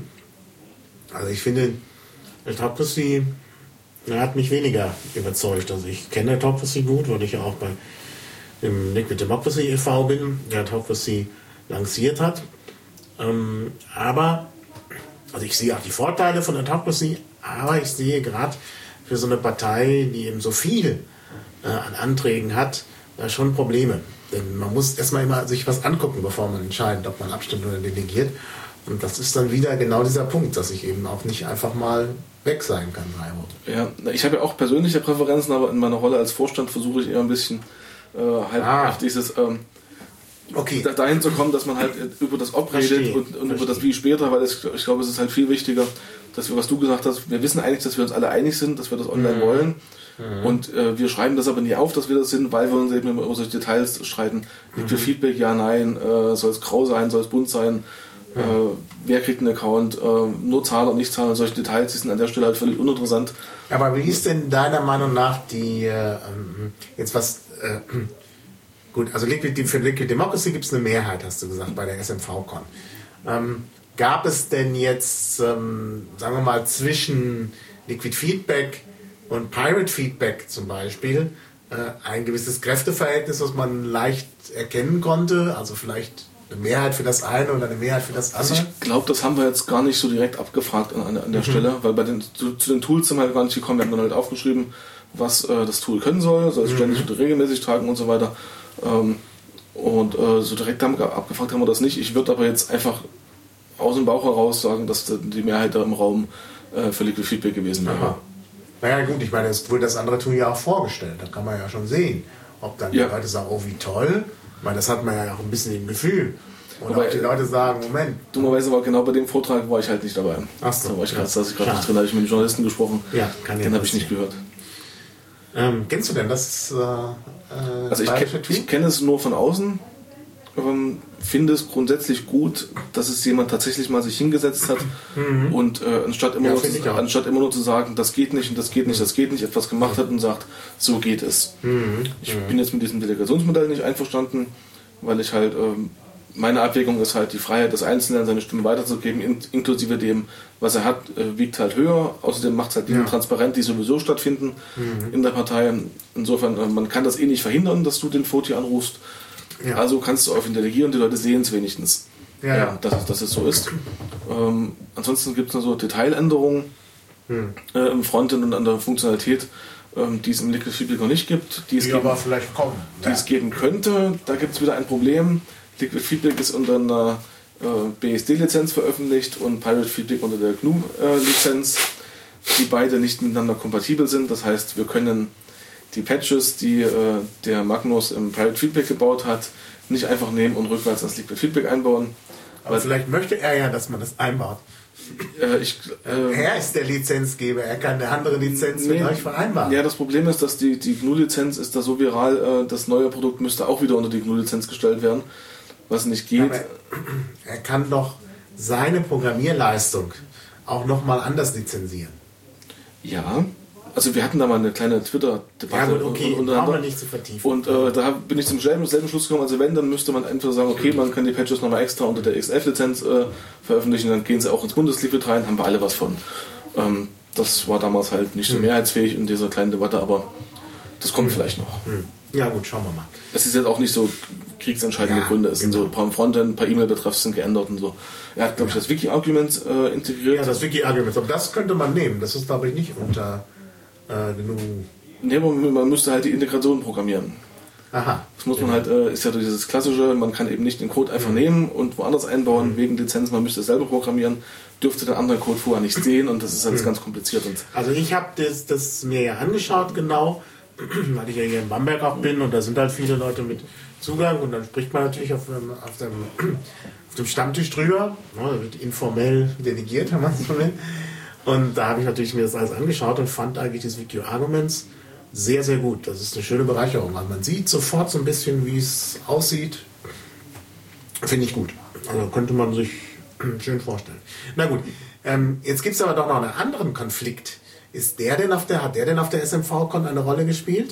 also ich finde, Autocracy hat mich weniger überzeugt. Also ich kenne Autocracy gut, weil ich ja auch bei dem Liquid Democracy e V bin, der Autocracy lanciert hat. Ähm, aber also ich sehe auch die Vorteile von Autocracy, aber ich sehe gerade für so eine Partei, die eben so viel äh, an Anträgen hat, äh, schon Probleme. Denn man muss erstmal immer sich was angucken, bevor man entscheidet, ob man abstimmt oder delegiert. Und das ist dann wieder genau dieser Punkt, dass ich eben auch nicht einfach mal weg sein kann. Ja, ich habe ja auch persönliche Präferenzen, aber in meiner Rolle als Vorstand versuche ich eher ein bisschen äh, halt ah. auf dieses ähm, okay. dahin zu kommen, dass man halt über das Ob redet und, und über das Wie später, weil es, ich glaube, es ist halt viel wichtiger, dass wir, was du gesagt hast, wir wissen eigentlich, dass wir uns alle einig sind, dass wir das online mhm. wollen mhm. und äh, wir schreiben das aber nie auf, dass wir das sind, weil wir uns eben über solche Details streiten. Liegt für mhm. Feedback, ja, nein, äh, soll es grau sein, soll es bunt sein, mhm. äh, wer kriegt einen Account, äh, nur Zahler, nicht Zahler, solche Details, die sind an der Stelle halt völlig uninteressant. Aber wie ist denn deiner Meinung nach die, äh, jetzt was, äh, gut, also Liquid, für Liquid Democracy gibt es eine Mehrheit, hast du gesagt, bei der S M V-Con. Ähm, gab es denn jetzt, ähm, sagen wir mal, zwischen Liquid Feedback und Pirate Feedback zum Beispiel äh, ein gewisses Kräfteverhältnis, was man leicht erkennen konnte? Also vielleicht eine Mehrheit für das eine oder eine Mehrheit für das andere? Also ich glaube, das haben wir jetzt gar nicht so direkt abgefragt an, an der mhm. Stelle, weil bei den, zu, zu den Tools sind wir halt gar nicht gekommen. Wir haben dann halt aufgeschrieben, was äh, das Tool können soll, soll es mhm. ständig oder regelmäßig tragen und so weiter. Ähm, und äh, so direkt haben wir, abgefragt haben wir das nicht. Ich würde aber jetzt einfach aus dem Bauch heraus sagen, dass die Mehrheit da im Raum äh, für Liquid Feedback gewesen wäre. Aha. Naja gut, ich meine, es wurde das andere Tool ja auch vorgestellt. Da kann man ja schon sehen, ob dann ja. die Leute sagen, oh wie toll. Ich meine, das hat man ja auch ein bisschen im Gefühl. Und aber auch die Leute sagen, Moment. Dummerweise war genau bei dem Vortrag war ich halt nicht dabei. Ach so. Da war ich ja. gerade saß ich gerade nicht drin, da habe ich mit dem Journalisten gesprochen. Ja, kann Den habe ich nicht gehört. Ähm, kennst du denn das? Äh, also ich, ke- ich kenne es nur von außen. Ähm, finde es grundsätzlich gut, dass es jemand tatsächlich mal sich hingesetzt hat mhm. und äh, anstatt, immer ja, nur zu, anstatt immer nur zu sagen, das geht nicht und das geht nicht, das geht nicht, etwas gemacht hat und sagt, so geht es. Mhm. Ich mhm. bin jetzt mit diesem Delegationsmodell nicht einverstanden, weil ich halt, ähm, meine Abwägung ist halt die Freiheit des Einzelnen, seine Stimme weiterzugeben, in, inklusive dem, was er hat, äh, wiegt halt höher. Außerdem macht es halt Dinge ja. transparent, die sowieso stattfinden mhm. in der Partei. Insofern, äh, man kann das eh nicht verhindern, dass du den Voti anrufst. Ja. Also kannst du auf ihn delegieren, die Leute sehen es wenigstens, ja, ja. Äh, dass, dass es so ist. Ähm, ansonsten gibt es noch so Detailänderungen hm. äh, im Frontend und an der Funktionalität, ähm, die es im Liquid Feedback noch nicht gibt, die es, die geben, aber vielleicht kommen. Die ja. es geben könnte. Da gibt es wieder ein Problem. Liquid Feedback ist unter einer äh, B S D-Lizenz veröffentlicht und Pirate Feedback unter der G N U-Lizenz, die beide nicht miteinander kompatibel sind. Das heißt, wir können die Patches, die äh, der Magnus im Pirate Feedback gebaut hat, nicht einfach nehmen und rückwärts ins Liquid Feedback einbauen. Aber weil, vielleicht möchte er ja, dass man das einbaut. Äh, ich, äh, er ist der Lizenzgeber, er kann eine andere Lizenz nee, mit euch vereinbaren. Ja, das Problem ist, dass die, die G N U-Lizenz ist da so viral, äh, das neue Produkt müsste auch wieder unter die G N U-Lizenz gestellt werden, was nicht geht. Aber er kann doch seine Programmierleistung auch nochmal anders lizenzieren. Ja. Also wir hatten da mal eine kleine Twitter-Debatte. Ja gut, okay, brauchen wir nicht zu vertiefen. Und äh, da bin ich zum selben, selben Schluss gekommen, also wenn, dann müsste man einfach sagen, okay, man kann die Patches nochmal extra unter der X elf-Lizenz äh, veröffentlichen, dann gehen sie auch ins Bundesliquid rein, haben wir alle was von. Ähm, das war damals halt nicht so mehrheitsfähig in dieser kleinen Debatte, aber das kommt hm. vielleicht noch. Hm. Ja gut, schauen wir mal. Es ist jetzt auch nicht so kriegsentscheidende ja, Gründe, es sind genau. so ein paar Frontend, ein paar E-Mail-Betreffs sind geändert und so. Er hat, glaube ich, das Wiki-Argument äh, integriert. Ja, das Wiki-Argument, aber das könnte man nehmen, das ist, glaube ich, nicht unter... Äh, genug. Nee, man, man müsste halt die Integration programmieren. Aha. Das muss man halt, äh, ist ja dieses klassische, man kann eben nicht den Code einfach mhm. nehmen und woanders einbauen, mhm. wegen Lizenz, man müsste es selber programmieren, dürfte den anderen Code vorher nicht sehen und das ist alles mhm. ganz kompliziert. Und also ich habe das, das mir ja angeschaut genau, weil ich ja hier in Bamberg auch bin und da sind halt viele Leute mit Zugang und dann spricht man natürlich auf, auf, dem, auf dem Stammtisch drüber, ne, wird informell delegiert, wenn man es so will. Und da habe ich natürlich mir das alles angeschaut und fand eigentlich das Wiki Arguments sehr, sehr gut. Das ist eine schöne Bereicherung. Also man sieht sofort so ein bisschen, wie es aussieht. Finde ich gut. Also könnte man sich schön vorstellen. Na gut, ähm, jetzt gibt es aber doch noch einen anderen Konflikt. Ist der denn auf der, hat der denn auf der S M V-Con eine Rolle gespielt?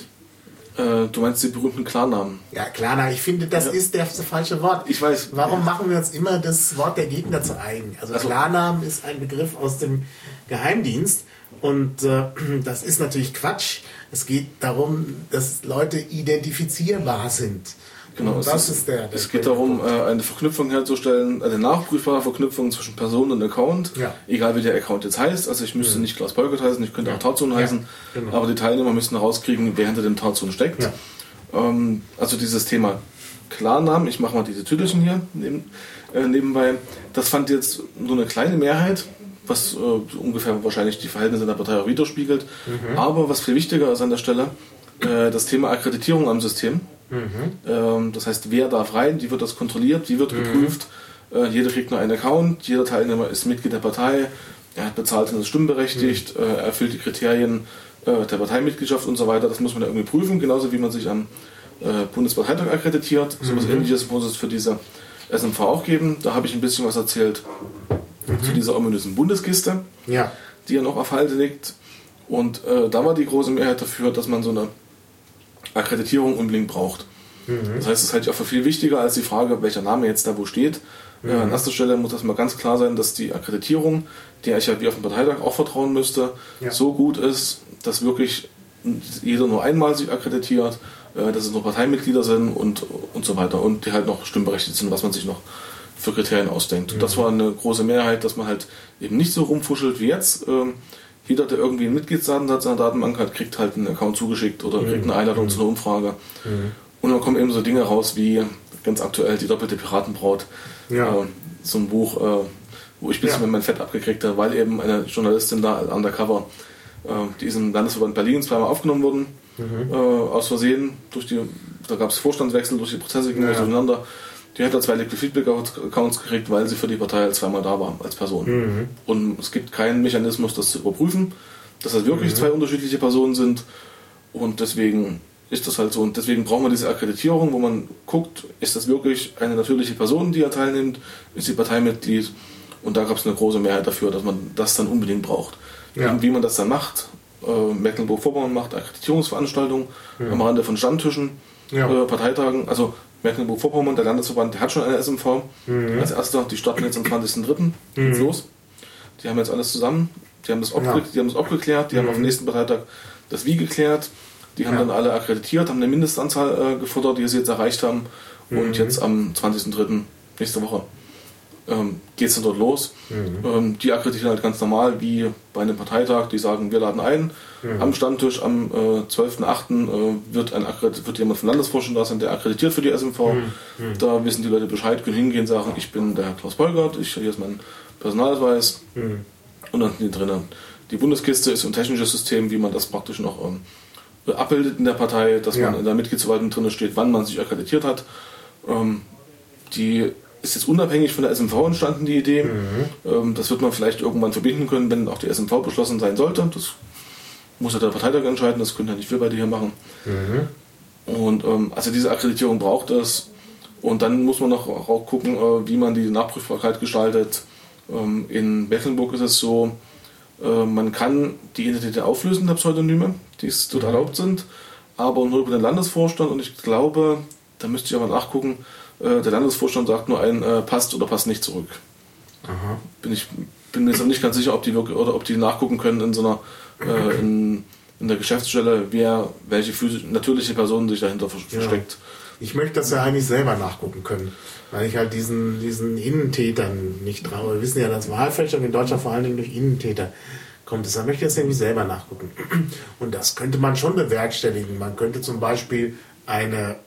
Äh, du meinst die berühmten Klarnamen? Ja, Klarnamen. Ich finde, das ja. ist das falsche Wort. Ich weiß. Warum machen wir uns immer das Wort der Gegner zu eigen? Also, also Klarnamen ist ein Begriff aus dem Geheimdienst und äh, das ist natürlich Quatsch. Es geht darum, dass Leute identifizierbar sind. Genau, das es, ist der, der es geht darum, äh, eine Verknüpfung herzustellen, eine nachprüfbare Verknüpfung zwischen Person und Account, ja. egal wie der Account jetzt heißt. Also ich müsste mhm. nicht Klaus Beukert heißen, ich könnte ja. auch Tarzan ja. heißen, genau. aber die Teilnehmer müssen herauskriegen, wer hinter dem Tarzan steckt. Ja. Ähm, also dieses Thema Klarnamen, ich mache mal diese Tüdelchen hier neben, äh, nebenbei, das fand jetzt nur eine kleine Mehrheit, was äh, ungefähr wahrscheinlich die Verhältnisse in der Partei auch widerspiegelt. Mhm. Aber was viel wichtiger ist an der Stelle, äh, das Thema Akkreditierung am System. Mhm. Ähm, das heißt, wer darf rein, wie wird das kontrolliert, wie wird mhm. geprüft. Äh, jeder kriegt nur einen Account, jeder Teilnehmer ist Mitglied der Partei, er hat bezahlt und ist stimmberechtigt, mhm. äh, erfüllt die Kriterien äh, der Parteimitgliedschaft und so weiter. Das muss man ja irgendwie prüfen, genauso wie man sich am äh, Bundesparteitag akkreditiert. Mhm. So etwas Ähnliches muss es für diese S M V auch geben. Da habe ich ein bisschen was erzählt mhm. zu dieser ominösen Bundeskiste, ja. die ja noch auf Halde liegt. Und äh, da war die große Mehrheit dafür, dass man so eine Akkreditierung unbedingt braucht. Mhm. Das heißt, es halte ich auch für viel wichtiger als die Frage, welcher Name jetzt da wo steht. Mhm. Äh, an erster Stelle muss das mal ganz klar sein, dass die Akkreditierung, der ich ja wie auf dem Parteitag auch vertrauen müsste, ja. so gut ist, dass wirklich jeder nur einmal sich akkreditiert, äh, dass es nur Parteimitglieder sind und, und so weiter und die halt noch stimmberechtigt sind, was man sich noch für Kriterien ausdenkt. Mhm. Und das war eine große Mehrheit, dass man halt eben nicht so rumfuschelt wie jetzt. Ähm, Jeder, der irgendwie einen Mitgliedsdatensatz in der Datenbank hat, kriegt halt einen Account zugeschickt oder mhm. kriegt eine Einladung mhm. zu einer Umfrage. Mhm. Und dann kommen eben so Dinge raus wie ganz aktuell die doppelte Piratenbraut. Ja. Äh, so ein Buch, äh, wo ich ein bisschen ja. mein Fett abgekriegt habe, weil eben eine Journalistin da undercover äh, die ist im Landesverband Berlin zweimal aufgenommen worden, mhm. äh, aus Versehen. Durch die, da gab es Vorstandswechsel, durch die Prozesse ging das ja. durcheinander. Die hat da zwei Liquid Feedback Accounts gekriegt, weil sie für die Partei zweimal da war als Person. Mhm. Und es gibt keinen Mechanismus, das zu überprüfen, dass das wirklich mhm. zwei unterschiedliche Personen sind. Und deswegen ist das halt so. Und deswegen brauchen wir diese Akkreditierung, wo man guckt, ist das wirklich eine natürliche Person, die da teilnimmt, ist sie Parteimitglied. Und da gab es eine große Mehrheit dafür, dass man das dann unbedingt braucht. Ja. Und wie man das dann macht, äh, Mecklenburg-Vorpommern macht Akkreditierungsveranstaltungen mhm. am Rande von Stammtischen, ja. äh, Parteitagen. Also Mecklenburg-Vorpommern, der Landesverband, der hat schon eine S M V mhm. als erster. Die starten jetzt am zwanzigsten dritten Mhm. Geht's los. Die haben jetzt alles zusammen. Die haben das, abge- ja. die haben das abgeklärt. Die mhm. haben auf dem nächsten Parteitag das Wie geklärt. Die haben ja. dann alle akkreditiert, haben eine Mindestanzahl äh, gefordert, die sie jetzt erreicht haben. Mhm. Und jetzt am zwanzigsten dritten nächste Woche ähm, geht es dann dort los. Mhm. Ähm, die akkreditieren halt ganz normal wie bei einem Parteitag. Die sagen, wir laden ein. Mhm. Am Stammtisch am äh, zwölften achten Äh, wird, ein wird jemand vom Landesvorstand da sein, der akkreditiert für die S M V. Mhm. Mhm. Da wissen die Leute Bescheid, können hingehen, sagen, ich bin der Herr Klaus Beugert, ich, hier ist mein Personalausweis. Mhm. Und dann sind die drinnen. Die Bundeskiste ist ein technisches System, wie man das praktisch noch ähm, abbildet in der Partei, dass ja. man in der Mitgliedsverwaltung drin steht, wann man sich akkreditiert hat. Ähm, die ist jetzt unabhängig von der S M V entstanden, die Idee. Mhm. Ähm, das wird man vielleicht irgendwann verbinden können, wenn auch die S M V beschlossen sein sollte. Das muss ja der Parteitag entscheiden, das können ja nicht wir beide hier machen. Mhm. Und ähm, also diese Akkreditierung braucht es. Und dann muss man noch auch gucken, äh, wie man die Nachprüfbarkeit gestaltet. Ähm, in Mecklenburg ist es so, äh, man kann die Identität auflösen der Pseudonyme, die dort mhm. erlaubt sind, aber nur über den Landesvorstand. Und ich glaube, da müsste ich aber nachgucken, äh, der Landesvorstand sagt nur ein, äh, passt oder passt nicht zurück. Aha. Bin ich bin mir jetzt noch nicht ganz sicher, ob die wirklich, oder ob die nachgucken können in so einer äh, in, in der Geschäftsstelle, wer welche physische, natürliche Person sich dahinter versteckt. Ja. Ich möchte das ja eigentlich selber nachgucken können, weil ich halt diesen, diesen Innentätern nicht traue. Wir wissen ja, dass Wahlfälschung in Deutschland vor allen Dingen durch Innentäter kommt. Deshalb möchte ich das irgendwie selber nachgucken. Und das könnte man schon bewerkstelligen. Man könnte zum Beispiel eine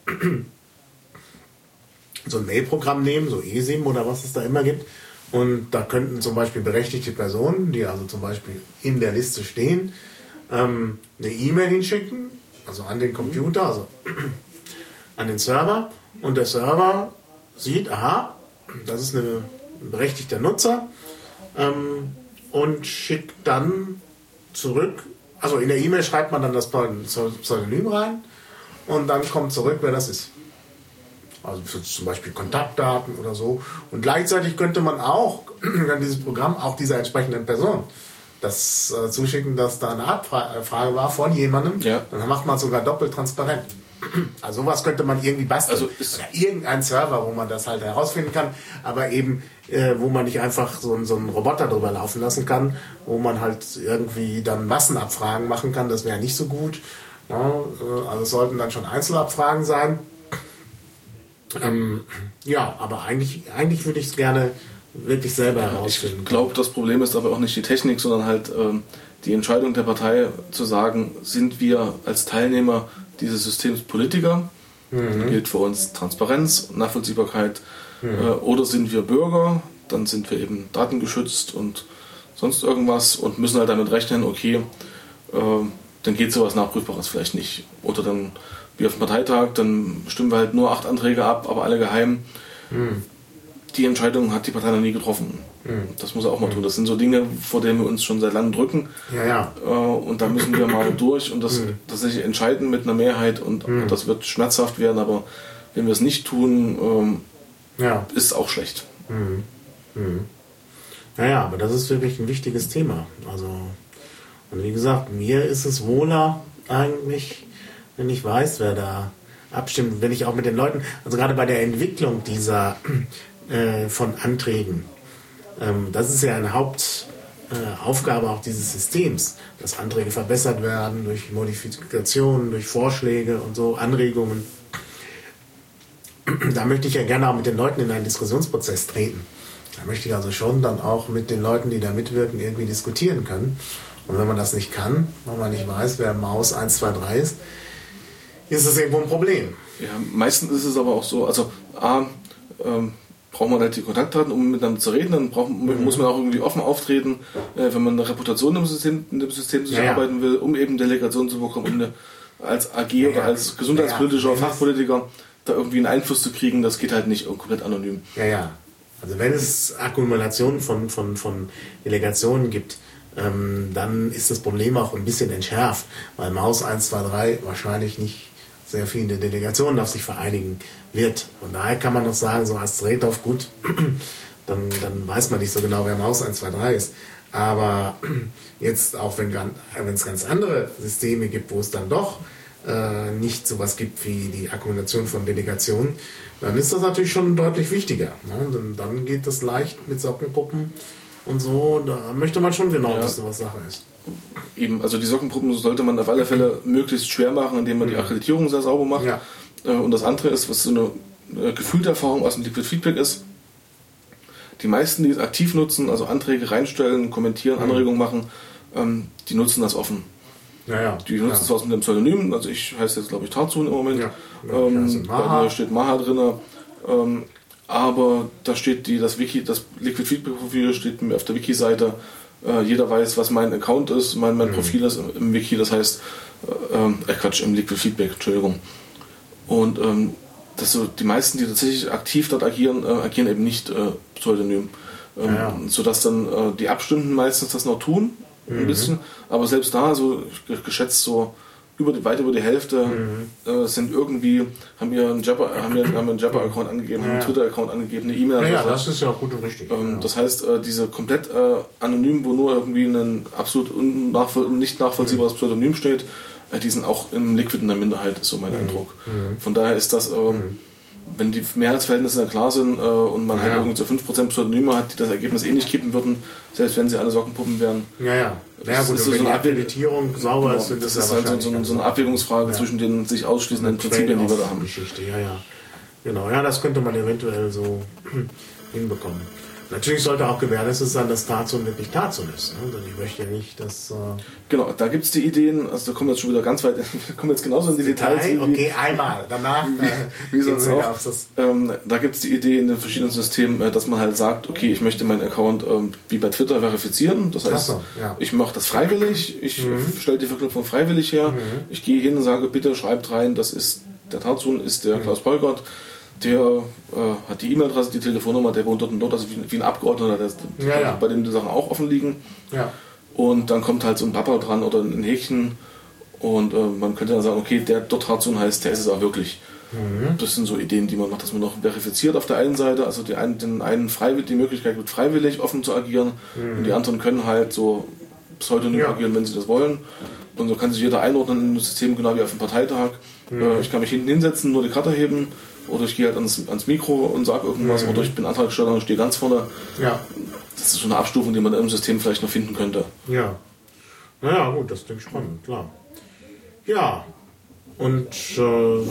so ein Mailprogramm nehmen, so E SIM oder was es da immer gibt. Und da könnten zum Beispiel berechtigte Personen, die also zum Beispiel in der Liste stehen, ähm, eine E-Mail hinschicken, also an den Computer, also an den Server. Und der Server sieht, aha, das ist eine, ein berechtigter Nutzer ähm, und schickt dann zurück, also in der E-Mail schreibt man dann das Pseudonym rein und dann kommt zurück, wer das ist. Also für zum Beispiel Kontaktdaten oder so. Und gleichzeitig könnte man auch dann dieses Programm auch dieser entsprechenden Person das äh, zuschicken, dass da eine Abfrage war von jemandem. Ja. Dann macht man es sogar doppelt transparent. Also sowas könnte man irgendwie basteln. Also ist oder irgendein Server, wo man das halt herausfinden kann, aber eben, äh, wo man nicht einfach so, so einen Roboter drüber laufen lassen kann, wo man halt irgendwie dann Massenabfragen machen kann, das wäre nicht so gut. Ja, äh, also es sollten dann schon Einzelabfragen sein. Ähm, ja, aber eigentlich, eigentlich würde ich es gerne wirklich selber ja, herausfinden. Ich glaube, das Problem ist aber auch nicht die Technik, sondern halt ähm, die Entscheidung der Partei zu sagen, sind wir als Teilnehmer dieses Systems Politiker, mhm. gilt für uns Transparenz, Nachvollziehbarkeit, mhm. äh, oder sind wir Bürger, dann sind wir eben datengeschützt und sonst irgendwas und müssen halt damit rechnen, okay, äh, dann geht sowas Nachprüfbares vielleicht nicht. Oder dann wie auf dem Parteitag, dann stimmen wir halt nur acht Anträge ab, aber alle geheim. Mhm. Die Entscheidung hat die Partei noch nie getroffen. Mhm. Das muss er auch mal tun. Das sind so Dinge, vor denen wir uns schon seit langem drücken. Ja, ja. Äh, und da müssen wir mal durch und das mhm. tatsächlich entscheiden mit einer Mehrheit. Und mhm. das wird schmerzhaft werden, aber wenn wir es nicht tun, ähm, ja. ist es auch schlecht. Mhm. Mhm. Naja, aber das ist wirklich ein wichtiges Thema. Also, und wie gesagt, mir ist es wohler eigentlich, wenn ich weiß, wer da abstimmt, wenn ich auch mit den Leuten, also gerade bei der Entwicklung dieser äh, von Anträgen, ähm, das ist ja eine Hauptaufgabe äh, auch dieses Systems, dass Anträge verbessert werden durch Modifikationen, durch Vorschläge und so, Anregungen. Da möchte ich ja gerne auch mit den Leuten in einen Diskussionsprozess treten. Da möchte ich also schon dann auch mit den Leuten, die da mitwirken, irgendwie diskutieren können. Und wenn man das nicht kann, wenn man nicht weiß, wer Maus eins, zwei, drei ist, ist das irgendwo ein Problem. Ja, meistens ist es aber auch so, also A, ähm, braucht man halt die Kontaktdaten, um miteinander zu reden. Dann braucht, mhm. muss man auch irgendwie offen auftreten, äh, wenn man eine Reputation im System, in dem System sich ja, arbeiten ja. will, um eben Delegationen zu bekommen, um eine, als A G ja, oder als gesundheitspolitischer ja, Fachpolitiker da irgendwie einen Einfluss zu kriegen. Das geht halt nicht komplett anonym. Ja, ja. Also wenn es Akkumulationen von, von, von Delegationen gibt, ähm, dann ist das Problem auch ein bisschen entschärft, weil Maus eins, zwei, drei wahrscheinlich nicht sehr viele Delegationen auf sich vereinigen wird. Und daher kann man noch sagen, so als Trade-off, gut, dann, dann weiß man nicht so genau, wer Maus eins, zwei, drei ist. Aber jetzt auch, wenn es ganz andere Systeme gibt, wo es dann doch äh, nicht sowas gibt wie die Akkumulation von Delegationen, dann ist das natürlich schon deutlich wichtiger. Ne? Dann, dann geht das leicht mit Sockengruppen und so. Da möchte man schon genau ja. wissen, was Sache ist. Eben, also die Sockengruppen sollte man auf alle Fälle möglichst schwer machen, indem man die Akkreditierung sehr sauber macht. Ja. Und das andere ist, was so eine gefühlte Erfahrung aus dem Liquid Feedback ist, die meisten, die es aktiv nutzen, also Anträge reinstellen, kommentieren, mhm. Anregungen machen, ähm, die nutzen das offen. Ja, ja. Die nutzen es ja. aus mit dem Pseudonym, also ich heiße jetzt glaube ich Tarzun im Moment, ja. Ja, ähm, Maha. Da steht Maha drin, ähm, aber da steht die, das Wiki, das Liquid Feedback Profil steht mir auf der Wiki-Seite. Äh, jeder weiß, was mein Account ist, mein, mein mhm. Profil ist im, im Wiki, das heißt, äh, äh, Quatsch, im Liquid Feedback, Entschuldigung. Und ähm, das so, die meisten, die tatsächlich aktiv dort agieren, äh, agieren eben nicht äh, pseudonym. Ähm, ja, ja. Sodass dann äh, die Abstimmenden meistens das noch tun, ein mhm. bisschen, aber selbst da, so geschätzt so über die, weit über die Hälfte mhm. äh, sind irgendwie, haben wir einen Jabber, haben wir, haben wir einen Jabber-Account angegeben, ja. haben einen Twitter-Account angegeben, eine E-Mail-Adresse. Ja, ja, das ist ja auch gut und richtig. Ähm, ja. Das heißt, äh, diese komplett äh, anonym, wo nur irgendwie ein absolut unnachvoll- nicht nachvollziehbares mhm. Pseudonym steht, äh, die sind auch im Liquid in der Minderheit, ist so mein mhm. Eindruck. Mhm. Von daher ist das, äh, mhm. wenn die Mehrheitsverhältnisse klar sind äh, und man ja. halt irgendwie so fünf Prozent Pseudonyme hat, die das Ergebnis eh nicht kippen würden, selbst wenn sie alle Sockenpuppen wären. Ja, ja. Ja, gut, ist und wenn so die eine Akkreditierung sauber ist, das, das ist halt so, so, so eine Abwägungsfrage ja. zwischen den sich ausschließenden Prinzipien, die wir da haben. Geschichte, ja, ja. Genau, ja, das könnte man eventuell so hinbekommen. Natürlich sollte auch gewährleistet sein, dass Tarzan wirklich Tarzan ist. Ne? Denn ich möchte ja nicht, dass... Äh genau, da gibt es die Ideen, also da kommen wir jetzt schon wieder ganz weit, wir kommen jetzt genauso in die Details. Detail, okay, einmal, danach wie, wie sonst auch. Ähm, da gibt es die Idee in den verschiedenen Systemen, dass man halt sagt, okay, ich möchte meinen Account ähm, wie bei Twitter verifizieren. Das heißt, so, ja. ich mache das freiwillig, ich mhm. stelle die Verknüpfung freiwillig her, mhm. ich gehe hin und sage, bitte schreibt rein, das ist der Tarzan, ist der mhm. Klaus Polgert. Der äh, hat die E-Mail-Adresse, die Telefonnummer, der wohnt dort und dort, also wie, wie ein Abgeordneter, der, ja, ja. bei dem die Sachen auch offen liegen. Ja. Und dann kommt halt so ein Papa dran oder ein Häkchen und äh, man könnte dann sagen, okay, der dort Tarzan heißt, der ist es auch wirklich. Mhm. Das sind so Ideen, die man macht, dass man noch verifiziert auf der einen Seite, also die einen, den einen freiwillig, die Möglichkeit wird, freiwillig offen zu agieren mhm. und die anderen können halt so pseudonym ja. agieren, wenn sie das wollen. Und so kann sich jeder einordnen in das System, genau wie auf dem Parteitag. Mhm. Äh, ich kann mich hinten hinsetzen, nur die Karte heben. Oder ich gehe halt ans, ans Mikro und sage irgendwas, mhm. oder ich bin Antragsteller und stehe ganz vorne. Ja. Das ist so eine Abstufung, die man im System vielleicht noch finden könnte. Ja. Naja, gut, das klingt spannend, klar. Ja. Und äh,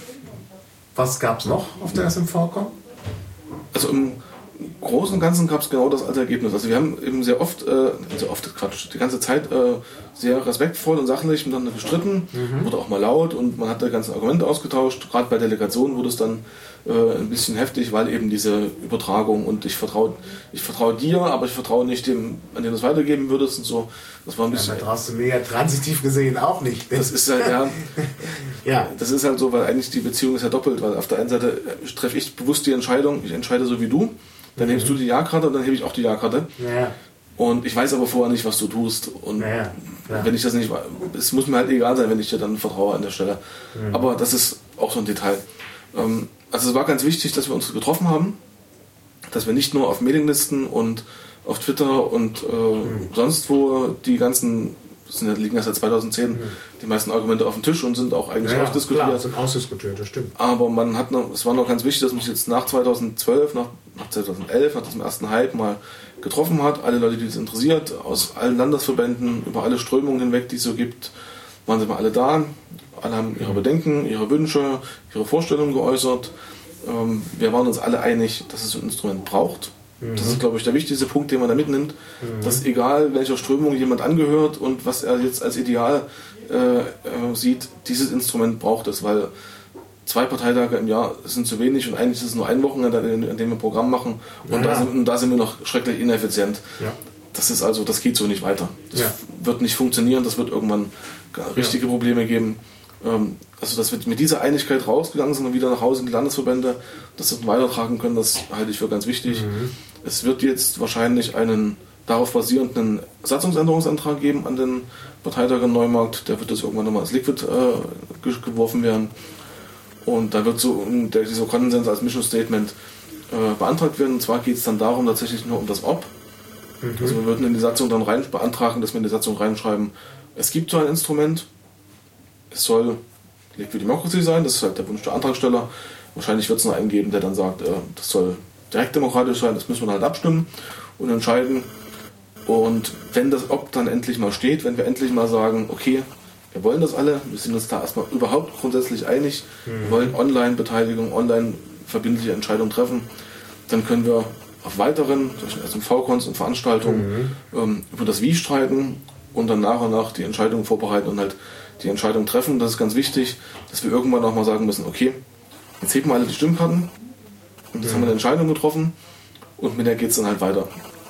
was gab es noch auf der S M V-Con? Also im Großen und Ganzen gab es genau das als Ergebnis. Also wir haben eben sehr oft, äh, sehr oft Quatsch, die ganze Zeit äh, sehr respektvoll und sachlich miteinander gestritten, mhm. wurde auch mal laut und man hat die ganzen Argumente ausgetauscht. Gerade bei Delegationen wurde es dann äh, ein bisschen heftig, weil eben diese Übertragung und ich vertraue ich vertraue dir, aber ich vertraue nicht dem, an dem du es weitergeben würdest und so. Das war ein bisschen. Ja, da traust du mir ja transitiv gesehen auch nicht. Das ist halt, ja, ja, das ist halt so, weil eigentlich die Beziehung ist ja doppelt, weil auf der einen Seite treffe ich bewusst die Entscheidung, ich entscheide so wie du. Dann hebst du die Ja-Karte und dann hebe ich auch die Ja-Karte. Ja. Und ich weiß aber vorher nicht, was du tust. Und ja, ja. wenn ich das nicht weiß, es muss mir halt egal sein, wenn ich dir dann vertraue an der Stelle. Mhm. Aber das ist auch so ein Detail. Also es war ganz wichtig, dass wir uns getroffen haben, dass wir nicht nur auf Mailinglisten und auf Twitter und äh, mhm. sonst wo die ganzen, das sind, liegen ja seit zweitausendzehn, mhm. die meisten Argumente auf dem Tisch und sind auch eigentlich ja, ausdiskutiert. Klar, sind ausdiskutiert, das stimmt. Aber man hat noch, es war noch ganz wichtig, dass man sich jetzt nach zweitausendzwölf, nach, nach zweitausendelf, nach diesem ersten Hype mal getroffen hat. Alle Leute, die es interessiert, aus allen Landesverbänden, über alle Strömungen hinweg, die es so gibt, waren sie mal alle da. Alle haben ihre Bedenken, ihre Wünsche, ihre Vorstellungen geäußert. Ähm, wir waren uns alle einig, dass es so ein Instrument braucht. Mhm. Das ist, glaube ich, der wichtigste Punkt, den man da mitnimmt. Mhm. Dass egal, welcher Strömung jemand angehört und was er jetzt als Ideal äh, äh, sieht, dieses Instrument braucht es, weil zwei Parteitage im Jahr sind zu wenig und eigentlich ist es nur ein Wochenende, an dem wir ein Programm machen und, ja, da, sind, und da sind wir noch schrecklich ineffizient. Ja. Das ist also, das geht so nicht weiter. Das ja. wird nicht funktionieren, das wird irgendwann richtige ja. Probleme geben. Ähm, also, dass wir mit dieser Einigkeit rausgegangen sind und wieder nach Hause in die Landesverbände, dass wir das weitertragen können, das halte ich für ganz wichtig. Mhm. Es wird jetzt wahrscheinlich einen darauf basierenden Satzungsänderungsantrag geben an den Parteitag in Neumarkt. Der wird jetzt irgendwann nochmal als Liquid äh, geworfen werden. Und da wird so der, dieser Konsens als Mission Statement äh, beantragt werden. Und zwar geht es dann darum, tatsächlich nur um das Ob. Mhm. Also wir würden in die Satzung dann rein beantragen, dass wir in die Satzung reinschreiben, es gibt so ein Instrument, es soll Liquid Democracy sein, das ist halt der Wunsch der Antragsteller. Wahrscheinlich wird es noch einen geben, der dann sagt, äh, das soll direkt demokratisch sein, das müssen wir halt abstimmen und entscheiden. Und wenn das Ob dann endlich mal steht, wenn wir endlich mal sagen, okay, wir wollen das alle, wir sind uns da erstmal überhaupt grundsätzlich einig, mhm. wir wollen Online-Beteiligung, online-verbindliche Entscheidungen treffen, dann können wir auf weiteren, also V-Cons und Veranstaltungen, mhm. ähm, über das Wie streiten und dann nach und nach die Entscheidungen vorbereiten und halt die Entscheidung treffen. Das ist ganz wichtig, dass wir irgendwann auch mal sagen müssen, okay, jetzt heben wir alle die Stimmkarten und jetzt mhm. haben wir eine Entscheidung getroffen und mit der geht es dann halt weiter.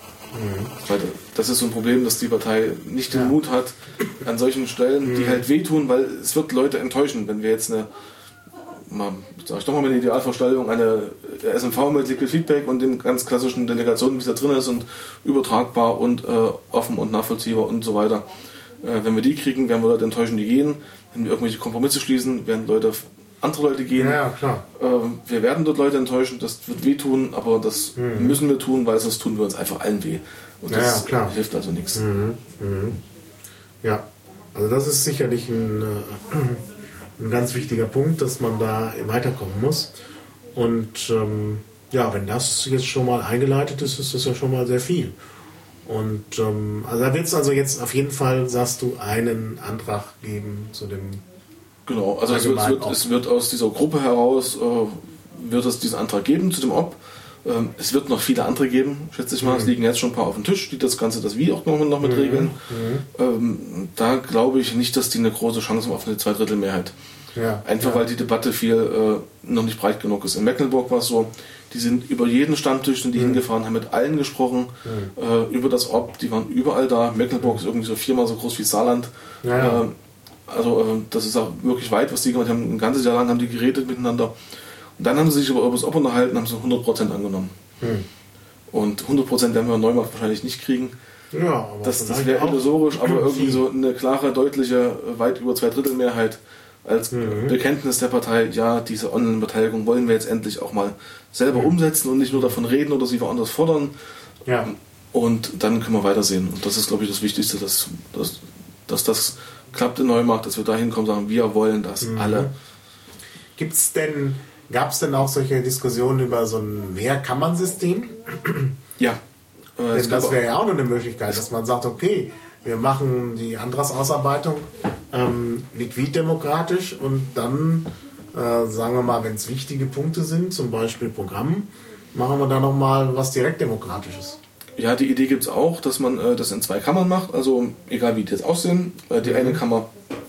Mhm. Das ist so ein Problem, dass die Partei nicht den ja. Mut hat, an solchen Stellen, mhm. die halt wehtun, weil es wird Leute enttäuschen, wenn wir jetzt eine, mal, sag ich doch mal mit der Idealvorstellung, eine S M V mit Liquid Feedback und den ganz klassischen Delegationen, wie es da drin ist und übertragbar und äh, offen und nachvollziehbar und so weiter. Äh, wenn wir die kriegen, werden wir Leute enttäuschen, die gehen. Wenn wir irgendwelche Kompromisse schließen, werden Leute andere Leute gehen. Ja, klar. Äh, wir werden dort Leute enttäuschen, das wird wehtun, aber das mhm. müssen wir tun, weil sonst tun wir uns einfach allen weh. Und ja, das ja, klar. hilft also nichts. Mhm. Mhm. Ja, also das ist sicherlich ein, ein ganz wichtiger Punkt, dass man da weiterkommen muss. Und ähm, ja, wenn das jetzt schon mal eingeleitet ist, ist das ja schon mal sehr viel. Und ähm, also da wird es also jetzt auf jeden Fall, sagst du, einen Antrag geben zu dem. Genau, also es wird, es, wird, es wird aus dieser Gruppe heraus, äh, wird es diesen Antrag geben zu dem Ob. Ähm, es wird noch viele andere geben, schätze ich mal. Mhm. Es liegen jetzt schon ein paar auf dem Tisch, die das Ganze, das Wie auch noch, noch mit mhm. regeln. Mhm. Ähm, da glaube ich nicht, dass die eine große Chance haben auf eine Zweidrittelmehrheit. Ja. Einfach ja. weil die Debatte viel äh, noch nicht breit genug ist. In Mecklenburg war es so, die sind über jeden Stammtisch sind die mhm. hingefahren, haben mit allen gesprochen, mhm. äh, über das Ob, die waren überall da. Mecklenburg mhm. ist irgendwie so viermal so groß wie Saarland. Ja, ja. Äh, Also äh, das ist auch wirklich weit, was die gemacht haben. Ein ganzes Jahr lang haben die geredet miteinander. Und dann haben sie sich über das Ob unterhalten, haben sie hundert Prozent angenommen. Hm. Und hundert Prozent werden wir in Neumarkt wahrscheinlich nicht kriegen. Ja, aber das das wäre illusorisch, aber irgendwie so eine klare, deutliche, weit über zwei Drittel Mehrheit als mhm. Bekenntnis der Partei, ja, diese Online-Beteiligung wollen wir jetzt endlich auch mal selber mhm. umsetzen und nicht nur davon reden oder sie woanders fordern. Ja. Und dann können wir weitersehen. Und das ist, glaube ich, das Wichtigste, dass, dass, dass das klappt in Neumarkt, dass wir da hinkommen und sagen, wir wollen das mhm. alle. Gibt's denn, gab es denn auch solche Diskussionen über so ein Mehrkammernsystem? Ja. Äh, Denn das wäre ja auch noch eine Möglichkeit, dass man sagt, okay, wir machen die Antragsausarbeitung ähm, liquiddemokratisch und dann, äh, sagen wir mal, wenn es wichtige Punkte sind, zum Beispiel Programm, machen wir da nochmal was direktdemokratisches. Ja, die Idee gibt es auch, dass man äh, das in zwei Kammern macht, also egal wie die jetzt aussehen. Äh, die mhm. eine Kammer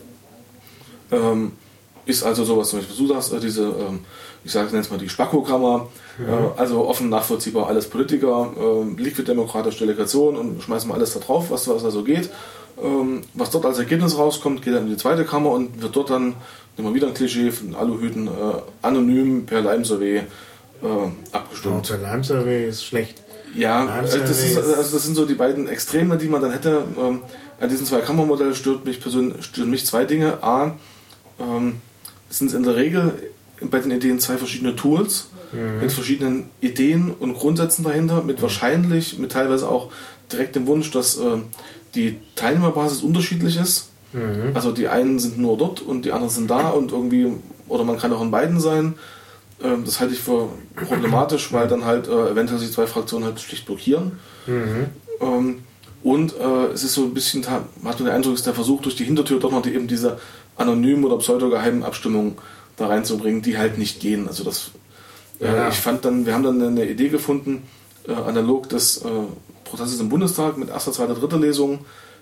ähm, ist also sowas, zum Beispiel du sagst, äh, diese, ähm, ich sage es jetzt mal die Spacko-Kammer, mhm. äh, also offen, nachvollziehbar, alles Politiker, äh, liquiddemokratische Delegation und schmeißen wir alles da drauf, was, was da so geht. Ähm, was dort als Ergebnis rauskommt, geht dann in die zweite Kammer und wird dort dann, nehmen wir wieder ein Klischee von Aluhüten, äh, anonym per Lime-Survey äh, abgestimmt. Oh, per Lime-Survey ist schlecht. Ja, also das, ist, also das sind so die beiden Extreme, die man dann hätte. Ähm, an diesem Zwei-Kammer-Modell stört mich persönlich stört mich zwei Dinge. A, ähm, es sind in der Regel bei den Ideen zwei verschiedene Tools mhm. mit verschiedenen Ideen und Grundsätzen dahinter, mit wahrscheinlich, mit teilweise auch direkt dem Wunsch, dass äh, die Teilnehmerbasis unterschiedlich ist. Mhm. Also die einen sind nur dort und die anderen sind da und irgendwie, oder man kann auch in beiden sein. Das halte ich für problematisch, weil dann halt äh, eventuell sich zwei Fraktionen halt schlicht blockieren. Mhm. Ähm, und äh, es ist so ein bisschen, hat man den Eindruck, ist der Versuch durch die Hintertür doch noch die, eben diese anonymen oder pseudogeheimen Abstimmungen da reinzubringen, die halt nicht gehen. Also das, äh, ja. ich fand dann, wir haben dann eine Idee gefunden, äh, analog des äh, Prozesses im Bundestag mit erster, zweiter, dritter Lesung,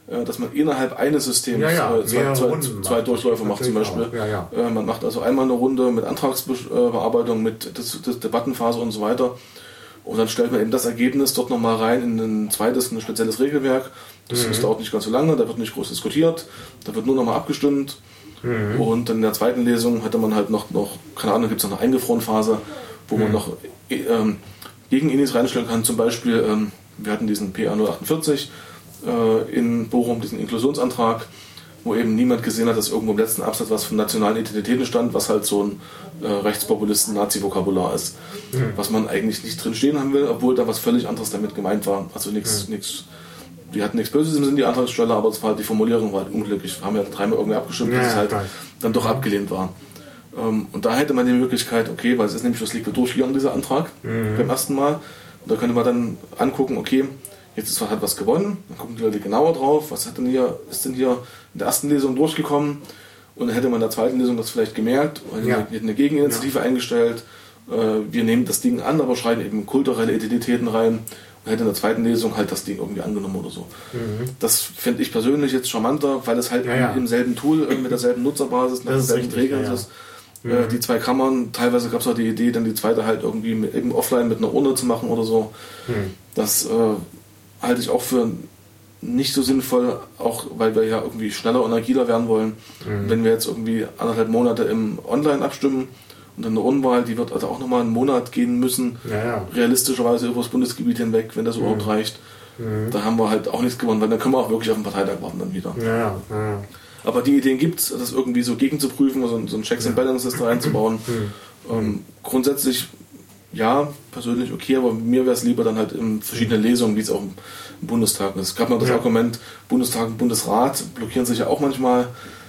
dass man innerhalb eines Systems ja, ja, äh, zwei, zwei, zwei Durchläufe macht zum Beispiel. Ja, ja. Äh, man macht also einmal eine Runde mit Antragsbearbeitung, mit das, das Debattenphase und so weiter. Und dann stellt man eben das Ergebnis dort nochmal rein in ein zweites, ein spezielles Regelwerk. Das, mhm. das dauert nicht ganz so lange, da wird nicht groß diskutiert, da wird nur nochmal abgestimmt. Mhm. Und dann in der zweiten Lesung hatte man halt noch, noch keine Ahnung, gibt es noch eine Eingefrorenphase, wo mhm. man noch ähm, Gegen-Inis reinstellen kann. Zum Beispiel, ähm, wir hatten diesen P A null achtundvierzig äh, in Bochum, diesen Inklusionsantrag, wo eben niemand gesehen hat, dass irgendwo im letzten Absatz was von nationalen Identitäten stand, was halt so ein äh, Rechtspopulisten-Nazi-Vokabular ist. Mhm. Was man eigentlich nicht drin stehen haben will, obwohl da was völlig anderes damit gemeint war. Also nichts, mhm. nichts, die hatten nichts Böses im Sinn, die Antragsteller, aber es war halt, die Formulierung war halt unglücklich. Wir haben ja dreimal irgendwie abgestimmt, ja, dass es halt klar. dann doch abgelehnt war. Ähm, und da hätte man die Möglichkeit, okay, weil es ist nämlich das liegt durchgegangen, dieser Antrag, mhm. beim ersten Mal. Und da könnte man dann angucken, okay, jetzt ist, hat was gewonnen, dann gucken die Leute genauer drauf, was hat denn hier, ist denn hier in der ersten Lesung durchgekommen, und dann hätte man in der zweiten Lesung das vielleicht gemerkt, und ja. hätte eine Gegeninitiative ja. eingestellt, äh, wir nehmen das Ding an, aber schreiben eben kulturelle Identitäten rein, und hätte in der zweiten Lesung halt das Ding irgendwie angenommen oder so. Mhm. Das finde ich persönlich jetzt charmanter, weil es halt ja, ja. im selben Tool, äh, mit derselben Nutzerbasis, mit derselben Regeln ist. Ja, ja. Mhm. Die zwei Kammern, teilweise gab es auch die Idee, dann die zweite halt irgendwie mit, eben offline mit einer Urne zu machen oder so. Mhm. Das äh, halte ich auch für nicht so sinnvoll, auch weil wir ja irgendwie schneller und agiler werden wollen. Mhm. Wenn wir jetzt irgendwie anderthalb Monate im Online abstimmen und dann eine Urnenwahl, die wird also auch nochmal einen Monat gehen müssen, ja, ja. realistischerweise über das Bundesgebiet hinweg, wenn das mhm. überhaupt reicht. Mhm. Da haben wir halt auch nichts gewonnen, weil dann können wir auch wirklich auf den Parteitag warten dann wieder. Ja, ja. Aber die Ideen gibt es, das irgendwie so gegenzuprüfen, so, so ein Checks and Balances da reinzubauen. Mhm. Ähm, grundsätzlich ja, persönlich okay, aber mir wäre es lieber dann halt in verschiedenen Lesungen, wie es auch im Bundestag ist. Es gab noch das ja. Argument, Bundestag und Bundesrat blockieren sich ja auch manchmal.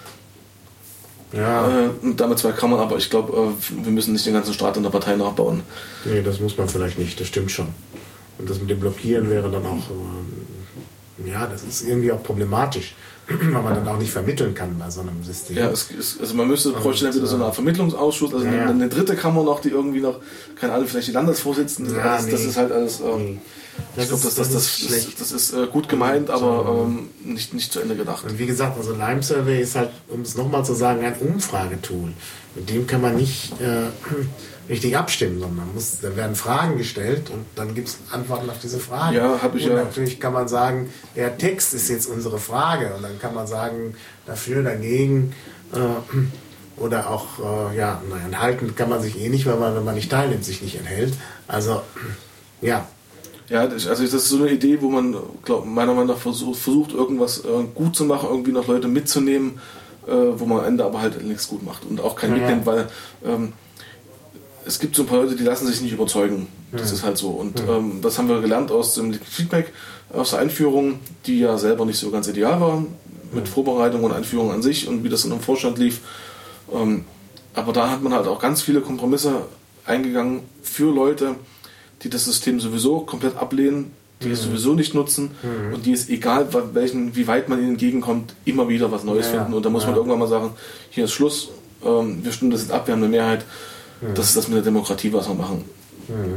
Ja. Äh, und damit zwei Kammern, aber ich glaube, äh, wir müssen nicht den ganzen Staat in der Partei nachbauen. Nee, das muss man vielleicht nicht, das stimmt schon. Und das mit dem Blockieren wäre dann auch, äh, ja, das ist irgendwie auch problematisch, weil man dann auch nicht vermitteln kann bei so einem System. Ja, es, es, also man müsste, bräuchte dann wieder so eine Art Vermittlungsausschuss, also ja, eine, eine dritte Kammer noch, die irgendwie noch, keine Ahnung, vielleicht die Landesvorsitzenden, ja, das, nee. das ist halt alles, äh, nee. ich glaube, das, das, das, das, das, das ist äh, gut gemeint, aber ähm, nicht, nicht zu Ende gedacht. Und wie gesagt, also Lime Survey ist halt, um es nochmal zu sagen, ein Umfragetool. Mit dem kann man nicht äh, richtig abstimmen, sondern muss, da werden Fragen gestellt und dann gibt es Antworten auf diese Fragen. Ja, habe ich und ja. natürlich kann man sagen, der Text ist jetzt unsere Frage und dann kann man sagen, dafür, dagegen äh, oder auch, äh, ja, nein, enthalten kann man sich eh nicht, weil man, wenn man nicht teilnimmt, sich nicht enthält. Also, ja. Ja, also das ist so eine Idee, wo man glaub, meiner Meinung nach versucht, versucht irgendwas äh, gut zu machen, irgendwie noch Leute mitzunehmen, äh, wo man am Ende aber halt nichts gut macht und auch keinen ja, mitnimmt, weil ähm, es gibt so ein paar Leute, die lassen sich nicht überzeugen. Das ja. ist halt so. Und ja. ähm, das haben wir gelernt aus dem Feedback, aus der Einführung, die ja selber nicht so ganz ideal war, mit ja. Vorbereitung und Einführung an sich und wie das in einem Vorstand lief. Ähm, aber da hat man halt auch ganz viele Kompromisse eingegangen für Leute, die das System sowieso komplett ablehnen, die mhm. es sowieso nicht nutzen mhm. und die es, egal welchen, wie weit man ihnen entgegenkommt, immer wieder was Neues ja, finden. Und da muss ja. man irgendwann mal sagen, hier ist Schluss, ähm, wir stimmen das jetzt ab, wir haben eine Mehrheit. Mhm. Das ist das mit der Demokratie, was wir machen. Mhm.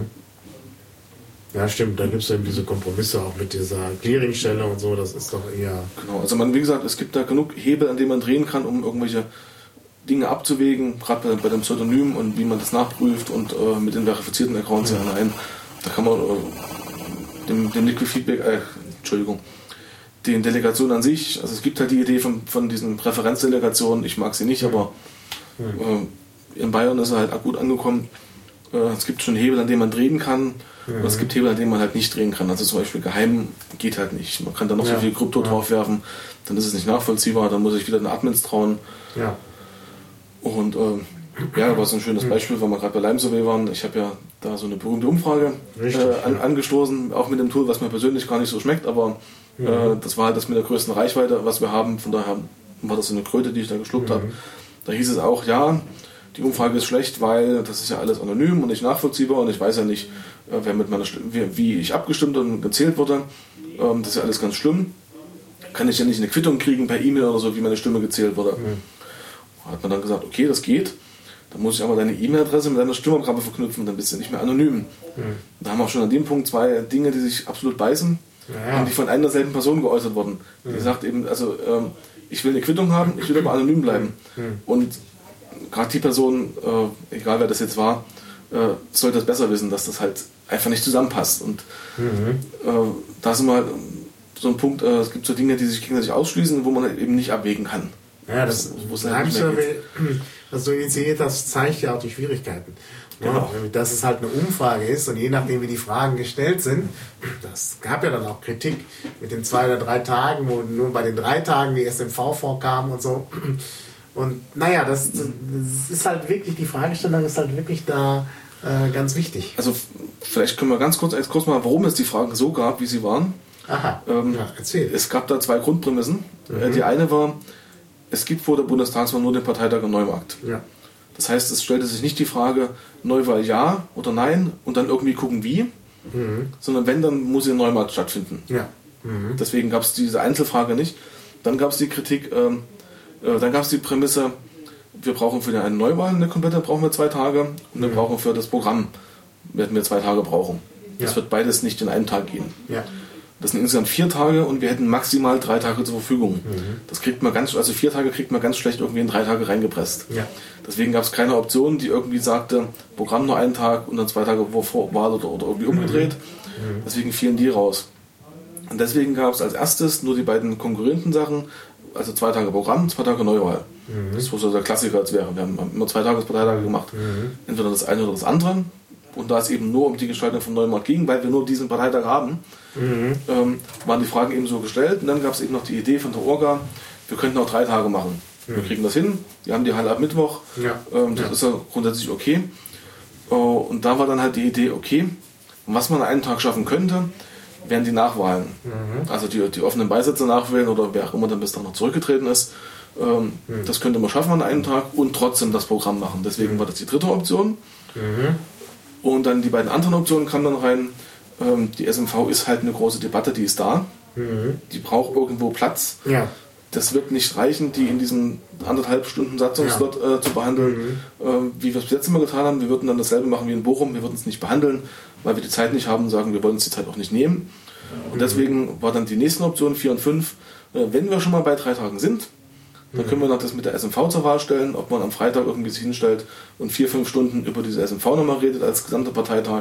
Ja, stimmt, da gibt es eben diese Kompromisse auch mit dieser Clearingstelle und so, das ist doch eher... Genau, also man, wie gesagt, es gibt da genug Hebel, an denen man drehen kann, um irgendwelche Dinge abzuwägen, gerade bei, bei dem Pseudonym und wie man das nachprüft und äh, mit den verifizierten Accounts ja allein. Da kann man äh, dem, dem Liquid Feedback, äh, Entschuldigung, den Delegationen an sich, also es gibt halt die Idee von, von diesen Präferenzdelegationen, ich mag sie nicht, mhm. aber äh, in Bayern ist er halt gut angekommen. Äh, es gibt schon Hebel, an denen man drehen kann, mhm. und es gibt Hebel, an denen man halt nicht drehen kann. Also zum Beispiel geheim geht halt nicht. Man kann da noch ja. so viel Krypto ja. draufwerfen, dann ist es nicht nachvollziehbar, dann muss ich wieder den Admins trauen. Ja. Und äh, ja, das war so ein schönes Beispiel, weil wir gerade bei Lime Survey waren. Ich habe ja da so eine berühmte Umfrage Richtig, äh, an, ja. angestoßen, auch mit dem Tool, was mir persönlich gar nicht so schmeckt, aber mhm. äh, das war halt das mit der größten Reichweite, was wir haben. Von daher war das so eine Kröte, die ich da geschluckt mhm. habe. Da hieß es auch, ja, die Umfrage ist schlecht, weil das ist ja alles anonym und nicht nachvollziehbar und ich weiß ja nicht, äh, wer mit meiner Stimme, wie, wie ich abgestimmt und gezählt wurde. Ähm, das ist ja alles ganz schlimm. Kann ich ja nicht eine Quittung kriegen per E-Mail oder so, wie meine Stimme gezählt wurde. Mhm. Hat man dann gesagt, okay, das geht. Dann muss ich aber deine E-Mail-Adresse mit deiner Stimmabgabe verknüpfen, dann bist du nicht mehr anonym. Mhm. Da haben wir auch schon an dem Punkt zwei Dinge, die sich absolut beißen. Ja. Und die von einer derselben Person geäußert wurden. Die mhm. sagt eben, also ähm, ich will eine Quittung haben, ich will aber anonym bleiben. Mhm. Und gerade die Person, äh, egal wer das jetzt war, äh, sollte das besser wissen, dass das halt einfach nicht zusammenpasst. Und mhm. äh, da sind wir halt so ein Punkt, äh, es gibt so Dinge, die sich gegenseitig ausschließen, wo man halt eben nicht abwägen kann. Ja, das, das, halt was du initiiert hast, zeigt ja auch die Schwierigkeiten. Genau. Ja, dass es halt eine Umfrage ist und je nachdem, wie die Fragen gestellt sind, das gab ja dann auch Kritik mit den zwei oder drei Tagen, wo nur bei den drei Tagen die S M V vorkamen und so. Und naja, das, das ist halt wirklich, die Fragestellung ist halt wirklich da äh, ganz wichtig. Also vielleicht können wir ganz kurz, kurz mal, warum es die Fragen so gab, wie sie waren. Aha, ähm, ja, erzähl. Es gab da zwei Grundprämissen. Mhm. Die eine war, es gibt vor der Bundestagswahl nur den Parteitag am Neumarkt. Ja. Das heißt, es stellte sich nicht die Frage, Neuwahl ja oder nein und dann irgendwie gucken wie, mhm. sondern wenn, dann muss sie in Neumarkt stattfinden. Ja. Mhm. Deswegen gab es diese Einzelfrage nicht. Dann gab es die Kritik, ähm, äh, dann gab es die Prämisse, wir brauchen für eine Neuwahl eine komplette, brauchen wir zwei Tage und wir mhm. brauchen für das Programm, werden wir zwei Tage brauchen. Das ja. wird beides nicht in einem Tag gehen. Ja. Das sind insgesamt vier Tage und wir hätten maximal drei Tage zur Verfügung. Mhm. Das kriegt man ganz, also vier Tage kriegt man ganz schlecht irgendwie in drei Tage reingepresst. Ja. Deswegen gab es keine Option, die irgendwie sagte, Programm nur einen Tag und dann zwei Tage vor Wahl oder, oder irgendwie umgedreht. Mhm. Deswegen fielen die raus. Und deswegen gab es als erstes nur die beiden konkurrierenden Sachen, also zwei Tage Programm, zwei Tage Neuwahl. Mhm. Das war so der Klassiker als wäre. Wir haben immer zwei Tagesparteitage gemacht. Mhm. Entweder das eine oder das andere. Und da es eben nur um die Gestaltung vom Neumarkt ging, weil wir nur diesen Parteitag haben, mhm. ähm, waren die Fragen eben so gestellt. Und dann gab es eben noch die Idee von der Orga, wir könnten auch drei Tage machen. Mhm. Wir kriegen das hin, wir haben die Halle ab Mittwoch, ja. ähm, das ja. ist ja grundsätzlich okay. Äh, und da war dann halt die Idee, okay, was man an einem Tag schaffen könnte, wären die Nachwahlen. Mhm. Also die, die offenen Beisitzer nachwählen oder wer auch immer dann bis dann noch zurückgetreten ist. Ähm, mhm. Das könnte man schaffen an einem Tag und trotzdem das Programm machen. Deswegen mhm. war das die dritte Option. Mhm. Und dann die beiden anderen Optionen kamen dann rein. Ähm, die S M V ist halt eine große Debatte, die ist da. Mhm. Die braucht irgendwo Platz. Ja. Das wird nicht reichen, die in diesem anderthalb Stunden Satzungslot ja. äh, zu behandeln, mhm. äh, wie wir es bis jetzt immer getan haben. Wir würden dann dasselbe machen wie in Bochum. Wir würden es nicht behandeln, weil wir die Zeit nicht haben und sagen, wir wollen uns die Zeit auch nicht nehmen. Und deswegen war dann die nächste Option vier und fünf. Äh, wenn wir schon mal bei drei Tagen sind, dann können wir noch das mit der S M V zur Wahl stellen, ob man am Freitag irgendwie sich hinstellt und vier, fünf Stunden über diese S M V nochmal redet als gesamter Parteitag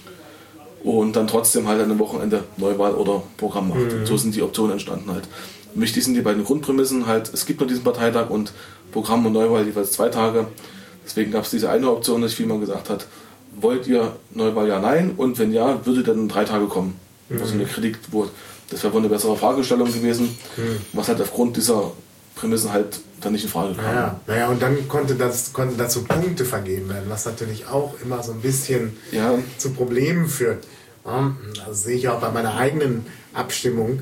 und dann trotzdem halt an einem Wochenende Neuwahl oder Programm macht. Mhm. So sind die Optionen entstanden halt. Wichtig sind die beiden Grundprämissen halt, es gibt nur diesen Parteitag und Programm und Neuwahl jeweils zwei Tage. Deswegen gab es diese eine Option nicht, wie man gesagt hat, wollt ihr Neuwahl ja, nein und wenn ja, würde dann drei Tage kommen. Mhm. Also eine Kritik, wo, das wäre wohl eine bessere Fragestellung gewesen, mhm. was halt aufgrund dieser Prämissen halt dann nicht in Frage kam. Naja, naja, und dann konnte das, konnten dazu Punkte vergeben werden, was natürlich auch immer so ein bisschen ja. zu Problemen führt. Das sehe ich auch bei meiner eigenen Abstimmung.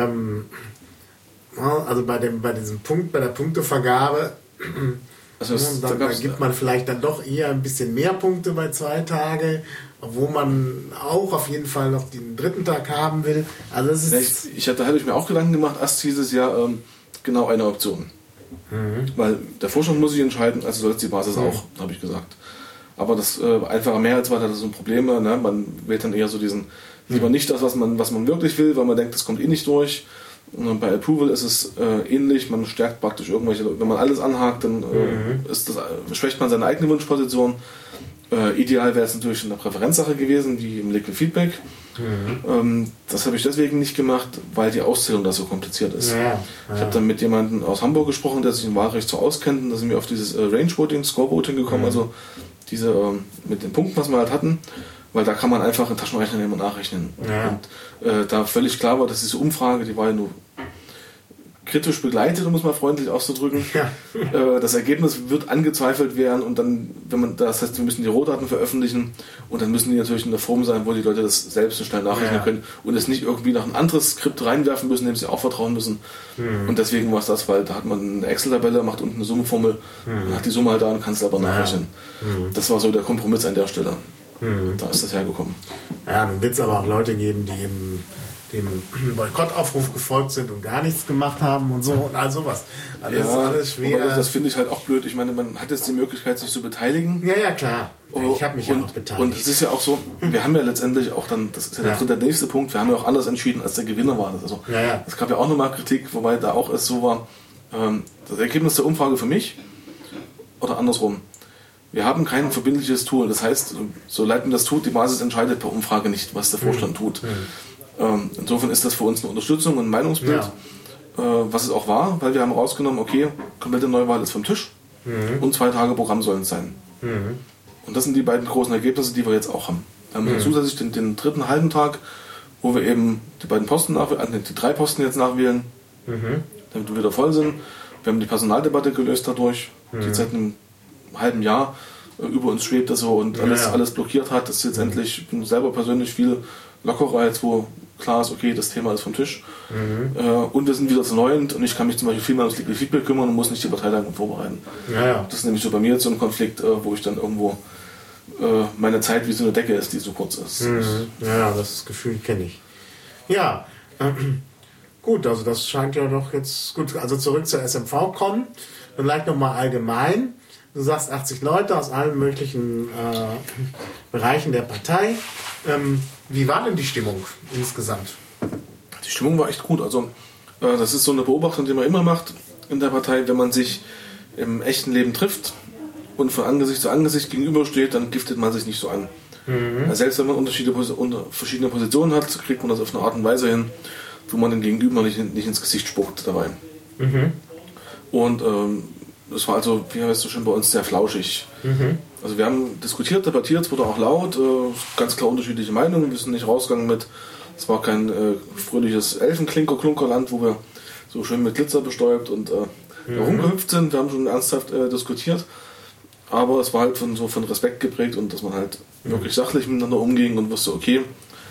Also bei, dem, bei diesem Punkt, bei der Punktevergabe, also es, dann, da da gibt man vielleicht dann doch eher ein bisschen mehr Punkte bei zwei Tage, obwohl man auch auf jeden Fall noch den dritten Tag haben will. Also das ist ich, ich hatte, hatte ich mir auch Gedanken gemacht, erst hieß es ja, ähm, genau eine Option. Mhm. Weil der Vorstand muss sich entscheiden, also soll es die Basis mhm. auch, habe ich gesagt. Aber das äh, einfache Mehrheitswahl hat so ein Problem, ne? Man wählt dann eher so diesen, mhm. lieber nicht das, was man, was man wirklich will, weil man denkt, das kommt eh nicht durch. Und bei Approval ist es äh, ähnlich, man stärkt praktisch irgendwelche, wenn man alles anhakt, dann äh, mhm. ist das, äh, schwächt man seine eigene Wunschposition. Äh, ideal wäre es natürlich eine Präferenzsache gewesen, wie im Liquid Feedback. Mhm. Ähm, das habe ich deswegen nicht gemacht, weil die Auszählung da so kompliziert ist. Ja, ja. Ich habe dann mit jemandem aus Hamburg gesprochen, der sich im Wahlrecht so auskennt, und da sind wir auf dieses äh, Range Voting, Score Voting gekommen, mhm. also diese ähm, mit den Punkten, was wir halt hatten, weil da kann man einfach einen Taschenrechner nehmen und nachrechnen. Ja. Und äh, da völlig klar war, dass diese Umfrage, die war ja nur kritisch begleitet, um es mal freundlich auszudrücken. Ja. Äh, das Ergebnis wird angezweifelt werden und dann, wenn man, das heißt, wir müssen die Rohdaten veröffentlichen und dann müssen die natürlich in der Form sein, wo die Leute das selbst schnell nachrechnen ja. können und es nicht irgendwie noch ein anderes Skript reinwerfen müssen, dem sie auch vertrauen müssen. Mhm. Und deswegen war es das, weil da hat man eine Excel-Tabelle, macht unten eine Summenformel, mhm. hat die Summe halt da und kann es aber nachrechnen. Ja. Mhm. Das war so der Kompromiss an der Stelle. Mhm. Da ist das hergekommen. Ja, nun wird es aber auch Leute geben, die eben dem Boykottaufruf gefolgt sind und gar nichts gemacht haben und so und all sowas. Alles, ja, alles schwer. Das, das finde ich halt auch blöd. Ich meine, man hat jetzt die Möglichkeit, sich zu beteiligen. Ja, ja, klar. Oh, ich habe mich und, ja auch beteiligt. Und es ist ja auch so, wir haben ja letztendlich auch dann, das ist ja, ja. Der, der nächste Punkt, wir haben ja auch anders entschieden, als der Gewinner war. Also, ja, ja. Es gab ja auch nochmal Kritik, wobei da auch es so war, ähm, das Ergebnis der Umfrage für mich, oder andersrum, wir haben kein verbindliches Tool. Das heißt, so leid man das tut, die Basis entscheidet per Umfrage nicht, was der Vorstand mhm. tut. Mhm. Ähm, insofern ist das für uns eine Unterstützung und ein Meinungsbild, ja. äh, was es auch war, weil wir haben rausgenommen, okay, komplette Neuwahl ist vom Tisch mhm. und zwei Tage Programm sollen es sein. Mhm. Und das sind die beiden großen Ergebnisse, die wir jetzt auch haben. Wir haben mhm. zusätzlich den, den dritten halben Tag, wo wir eben die beiden Posten nachwählen, die drei Posten jetzt nachwählen, mhm. damit wir wieder voll sind. Wir haben die Personaldebatte gelöst dadurch, mhm. die seit einem halben Jahr äh, über uns schwebt so und alles, ja. alles blockiert hat. Das ist jetzt mhm. endlich, ich bin selber persönlich viel lockerer, jetzt wo klar ist, okay, das Thema ist vom Tisch. Mhm. Äh, und wir sind wieder zu neunt und ich kann mich zum Beispiel viel mehr ums Liquid Feedback kümmern und muss nicht die Parteileitung vorbereiten. Ja, ja. Das ist nämlich so bei mir jetzt so ein Konflikt, äh, wo ich dann irgendwo äh, meine Zeit wie so eine Decke ist, die so kurz ist. Mhm. Ja, das Gefühl kenne ich. Ja, äh, gut, also das scheint ja doch jetzt gut. Also zurück zur S M V kommen. Vielleicht nochmal allgemein. Du sagst achtzig Leute aus allen möglichen äh, Bereichen der Partei. Ähm, wie war denn die Stimmung insgesamt? Die Stimmung war echt gut. Also äh, das ist so eine Beobachtung, die man immer macht in der Partei. Wenn man sich im echten Leben trifft und von Angesicht zu Angesicht gegenübersteht, dann giftet man sich nicht so an. Mhm. Also selbst wenn man unterschiedliche, unter verschiedene Positionen hat, kriegt man das auf eine Art und Weise hin, wo man dem Gegenüber nicht, nicht ins Gesicht spuckt dabei. Mhm. Und ähm, das war also, wie heißt es so schön bei uns, sehr flauschig. Mhm. Also wir haben diskutiert, debattiert, es wurde auch laut, äh, ganz klar unterschiedliche Meinungen. Wir sind nicht rausgegangen mit, es war kein äh, fröhliches Elfenklinker-Klunkerland, wo wir so schön mit Glitzer bestäubt und äh, mhm. rumgehüpft sind. Wir haben schon ernsthaft äh, diskutiert, aber es war halt von, so von Respekt geprägt und dass man halt mhm. wirklich sachlich miteinander umging und wusste, okay,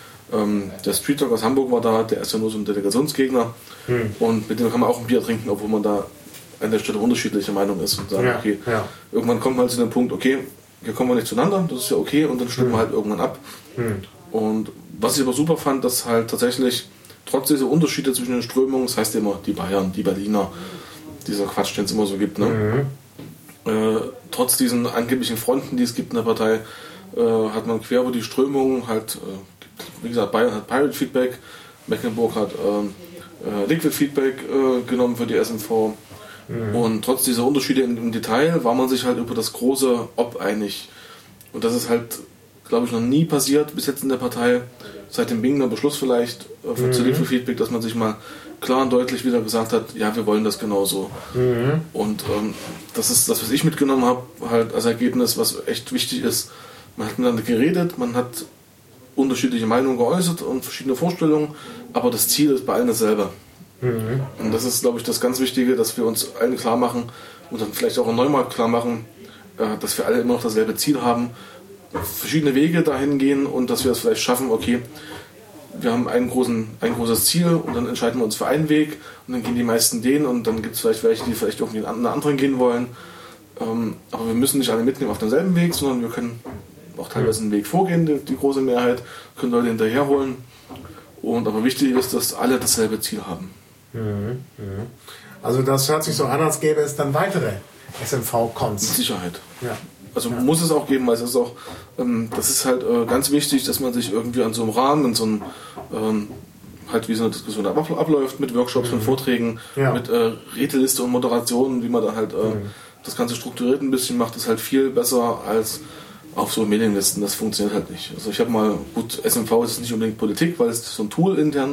ähm, der Street Talk aus Hamburg war da, der ist ja nur so ein Delegationsgegner mhm. und mit dem kann man auch ein Bier trinken, obwohl man da an der Stelle unterschiedliche Meinung ist und sagen, ja, okay, ja. irgendwann kommt man halt zu dem Punkt, okay, hier kommen wir nicht zueinander, das ist ja okay und dann stimmen mhm. wir halt irgendwann ab. Mhm. Und was ich aber super fand, dass halt tatsächlich trotz dieser Unterschiede zwischen den Strömungen, das heißt immer die Bayern, die Berliner, dieser Quatsch, den es immer so gibt, ne? Mhm. Äh, trotz diesen angeblichen Fronten, die es gibt in der Partei, äh, hat man quer über die Strömungen halt, äh, wie gesagt, Bayern hat Pirate Feedback, Mecklenburg hat äh, äh, Liquid Feedback äh, genommen für die S M V. Mhm. Und trotz dieser Unterschiede im, im Detail war man sich halt über das große Ob einig. Und das ist halt, glaube ich, noch nie passiert bis jetzt in der Partei, seit dem Bingner Beschluss vielleicht äh, für mhm. Liquid Feedback, dass man sich mal klar und deutlich wieder gesagt hat, ja, wir wollen das genauso. Mhm. Und ähm, das ist das, was ich mitgenommen habe, halt als Ergebnis, was echt wichtig ist. Man hat miteinander geredet, man hat unterschiedliche Meinungen geäußert und verschiedene Vorstellungen, aber das Ziel ist bei allen dasselbe. Mhm. Und das ist, glaube ich, das ganz Wichtige, dass wir uns allen klar machen und dann vielleicht auch neu mal klar machen, äh, dass wir alle immer noch dasselbe Ziel haben, verschiedene Wege dahin gehen und dass wir es vielleicht schaffen, okay, wir haben einen großen, ein großes Ziel und dann entscheiden wir uns für einen Weg und dann gehen die meisten den und dann gibt es vielleicht welche, die vielleicht irgendwie einen anderen gehen wollen. Ähm, aber wir müssen nicht alle mitnehmen auf denselben Weg, sondern wir können auch teilweise einen Weg vorgehen, die, die große Mehrheit, können Leute hinterherholen. Und aber wichtig ist, dass alle dasselbe Ziel haben. Mhm. Also das hört sich so an, als gäbe es dann weitere S M V-Cons. Mit Sicherheit. Ja. Also ja. muss es auch geben, weil es ist auch, ähm, das ist halt äh, ganz wichtig, dass man sich irgendwie an so einem Rahmen, in so einem, ähm, halt wie so eine Diskussion abläuft, mit Workshops, mhm. mit Vorträgen, ja. mit äh, Redeliste und Moderationen, wie man dann halt äh, mhm. das Ganze strukturiert ein bisschen macht, ist halt viel besser als auf so Mailinglisten. Das funktioniert halt nicht. Also ich habe mal, gut, S M V ist nicht unbedingt Politik, weil es ist so ein Tool intern,